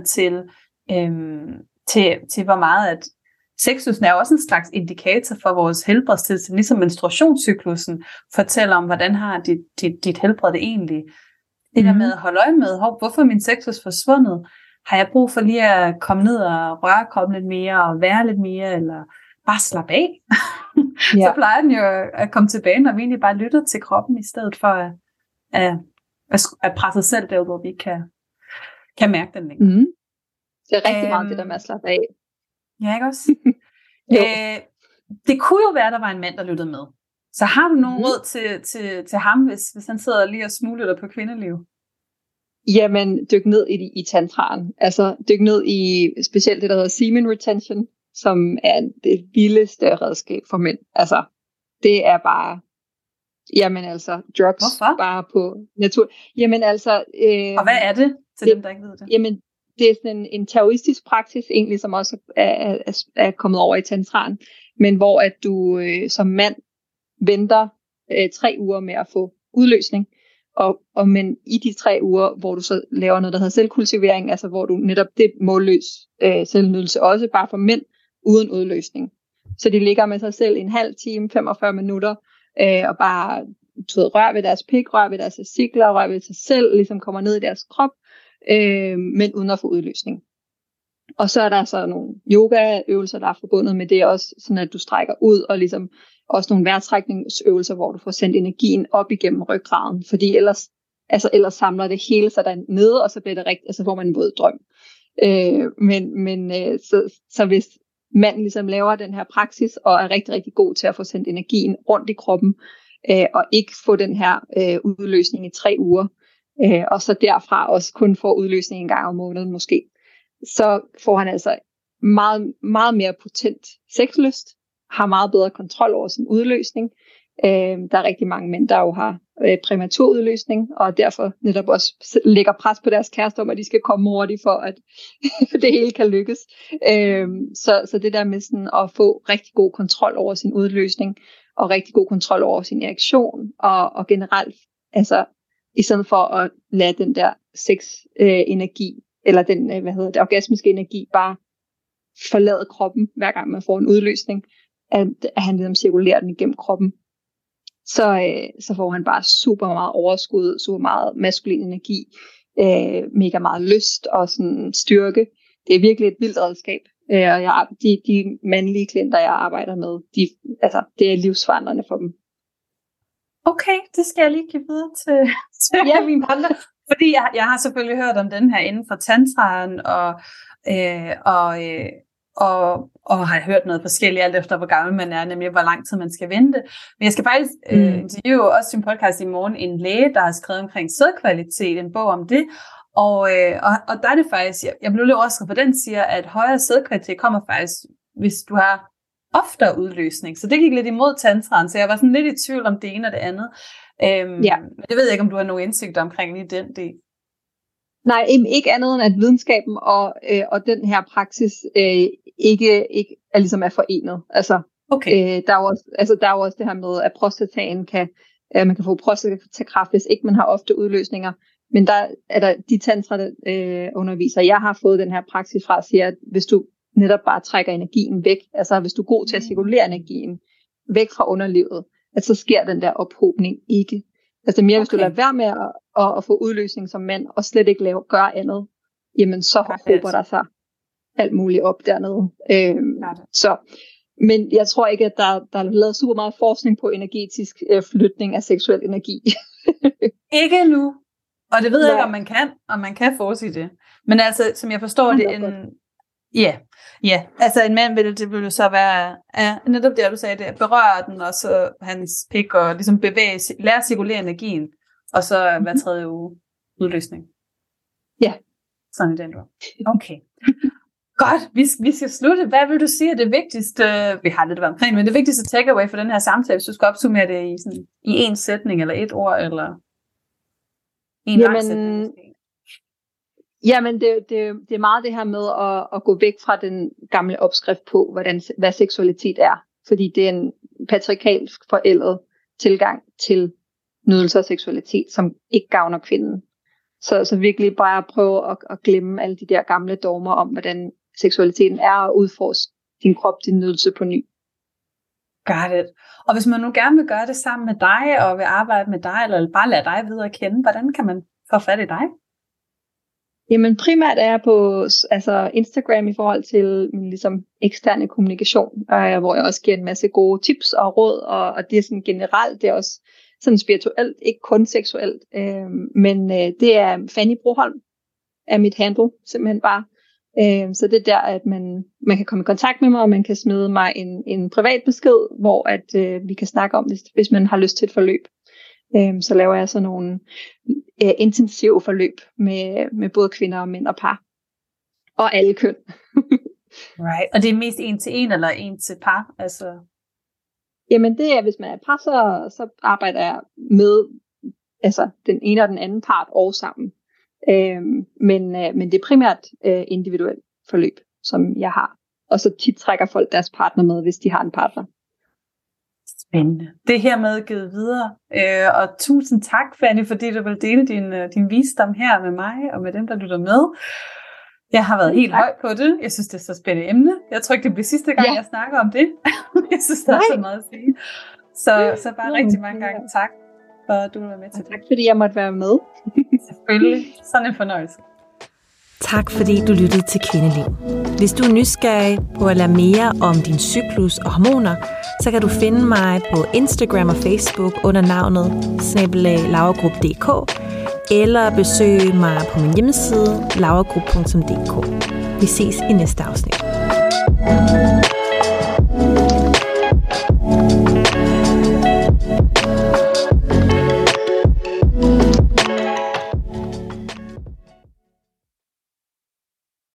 til hvor meget at sexlysten er jo også en slags indikator for vores helbredstilstand, ligesom menstruationscyklusen fortæller om, hvordan har dit helbred det egentlig. Det der med at holde øje med, hvorfor er min sexlyst forsvundet? Har jeg brug for lige at komme ned og røre kroppen lidt mere, og være lidt mere, eller bare slappe af? Så plejer den jo at komme tilbage, når vi egentlig bare lytter til kroppen, i stedet for at presse os selv derud, hvor vi ikke kan mærke den længere. Det er rigtig meget det der med at slappe af. Ja, ikke også? Det kunne jo være, at der var en mand, der lyttede med. Så har du nogen råd til ham, hvis han sidder lige og smuglytter på kvindeliv? Jamen, dyk ned i tantraen. Altså, dyk ned i specielt det, der hedder semen retention, som er det vildeste redskab for mænd. Altså, det er bare, jamen altså, drugs. Hvorfor? Bare på natur. Jamen altså... og hvad er det, til dem, der ikke ved det? Jamen, det er sådan en taoistisk praksis, egentlig, som også er kommet over i tantraen, men hvor at du som mand venter 3 uger med at få udløsning, men i de 3 uger, hvor du så laver noget, der hedder selvkultivering, altså hvor du netop det målløs selvnydelse, også bare for mænd, uden udløsning. Så de ligger med sig selv en halv time, 45 minutter, og bare rør ved deres pik, rør ved deres testikler, rør ved sig selv, ligesom kommer ned i deres krop, men uden at få udløsning. Og så er der så nogle yogaøvelser, der er forbundet med det også, sådan at du strækker ud, og ligesom også nogle vejrtrækningsøvelser, hvor du får sendt energien op igennem ryggraden, fordi ellers samler det hele sig dernede, og så bliver det rigtigt, altså får man en våd drøm. Så hvis manden ligesom laver den her praksis, og er rigtig, rigtig god til at få sendt energien rundt i kroppen, og ikke få den her udløsning i 3 uger, og så derfra også kun får udløsning en gang om måneden måske, så får han altså meget, meget mere potent sexlyst, har meget bedre kontrol over sin udløsning. Der er rigtig mange mænd, der jo har præmatur udløsning, og derfor netop også lægger pres på deres kærester om, at de skal komme hurtigt, for at det hele kan lykkes. Så det der med sådan at få rigtig god kontrol over sin udløsning, og rigtig god kontrol over sin erektion, og generelt, altså i stedet for at lade den der sex-energi, eller den, orgasmiske energi, bare forlade kroppen, hver gang man får en udløsning, at han ligesom cirkulerer den igennem kroppen, så får han bare super meget overskud, super meget maskulin energi, mega meget lyst og sådan styrke. Det er virkelig et vildt redskab. Og de mandlige klienter, jeg arbejder med, det er livsforandrende for dem. Okay, det skal jeg lige give videre til min partner. Fordi jeg har selvfølgelig hørt om den her inden for tantraen, og har hørt noget forskelligt, alt efter hvor gammel man er, nemlig hvor lang tid man skal vente. Men jeg skal faktisk interviewe også i en podcast i morgen en læge, der har skrevet omkring sædkvalitet, en bog om det, og der er det faktisk, jeg blev lidt overrasket, for den siger, at højere sædkvalitet kommer faktisk, hvis du har oftere udløsning. Så det gik lidt imod tantraen, så jeg var sådan lidt i tvivl om det ene og det andet. Men det ved jeg ikke, om du har nogen indsigt omkring lige den del. Nej, ikke andet end at videnskaben og den her praksis ikke er ligesom er forenet. Altså, okay. Der er jo også det her med, at prostataen man kan få prostatakræft, hvis ikke man har ofte udløsninger. Men der er der de tantra underviser, jeg har fået den her praksis fra, siger, at hvis du netop bare trækker energien væk, altså hvis du er god til at cirkulere energien væk fra underlivet, at så sker den der ophobning ikke. Altså mere, hvis du lader være med at få udløsning som mand, og slet ikke gøre andet, jamen så hober der sig alt muligt op dernede. Men jeg tror ikke, at der er lavet super meget forskning på energetisk flytning af seksuel energi. Ikke nu. Og det ved jeg ikke, om man kan forudsige det. Men altså, som jeg forstår det, altså en mand det vil jo så være, netop det, du sagde, det berøre den, og så hans pik, og ligesom lære at cirkulere energien, og så hver tredje uge udløsning. Ja. Sådan i den du. Okay. Godt, vi skal slutte. Hvad vil du sige er det vigtigste, vi har lidt været omkring, men det vigtigste takeaway for den her samtale, hvis du skal opsummere det i en sætning, eller et ord, eller en lang sætning? Jamen, det er meget det her med at gå væk fra den gamle opskrift på, hvad seksualitet er. Fordi det er en patriarkalsk forældet tilgang til nydelse og seksualitet, som ikke gavner kvinden. Så virkelig bare prøve at glemme alle de der gamle dogmer om, hvordan seksualiteten er, og udforske din krop, din nydelse på ny. Got it. Og hvis man nu gerne vil gøre det sammen med dig, og vil arbejde med dig, eller bare lade dig videre kende, hvordan kan man få fat i dig? Jamen primært er jeg på Instagram i forhold til min ligesom eksterne kommunikation, hvor jeg også giver en masse gode tips og råd, og det er sådan generelt, det er også sådan spirituelt, ikke kun seksuelt, men det er Fanny Broholm, er mit handle simpelthen bare. Så det er der, at man kan komme i kontakt med mig, og man kan smide mig en privat besked, hvor at vi kan snakke om, hvis man har lyst til et forløb. Så laver jeg sådan nogle intensive forløb med både kvinder og mænd og par. Og alle køn. Right. Og det er mest 1-til-1 eller 1-til-par? Altså... Jamen det er, hvis man er par, så arbejder jeg med den ene og den anden part og sammen. Men det er primært individuelt forløb, som jeg har. Og så tit trækker folk deres partner med, hvis de har en partner. Spændende. Det er hermed givet videre. Og tusind tak, Fanny, fordi du vil dele din visdom her med mig og med dem, der lytter med. Jeg har været helt høj på det. Jeg synes, det er så spændende emne. Jeg tror ikke, det bliver sidste gang, jeg snakker om det. Jeg synes, der er så meget at sige. Så bare rigtig mange gange tak, for at du var med til det. Tak, fordi jeg måtte være med. Selvfølgelig. Sådan en fornøjelse. Tak fordi du lyttede til Kvindeliv. Hvis du er nysgerrig på at lære mere om din cyklus og hormoner, så kan du finde mig på Instagram og Facebook under navnet @lauragrup.dk eller besøge mig på min hjemmeside lauragrup.dk. Vi ses i næste afsnit.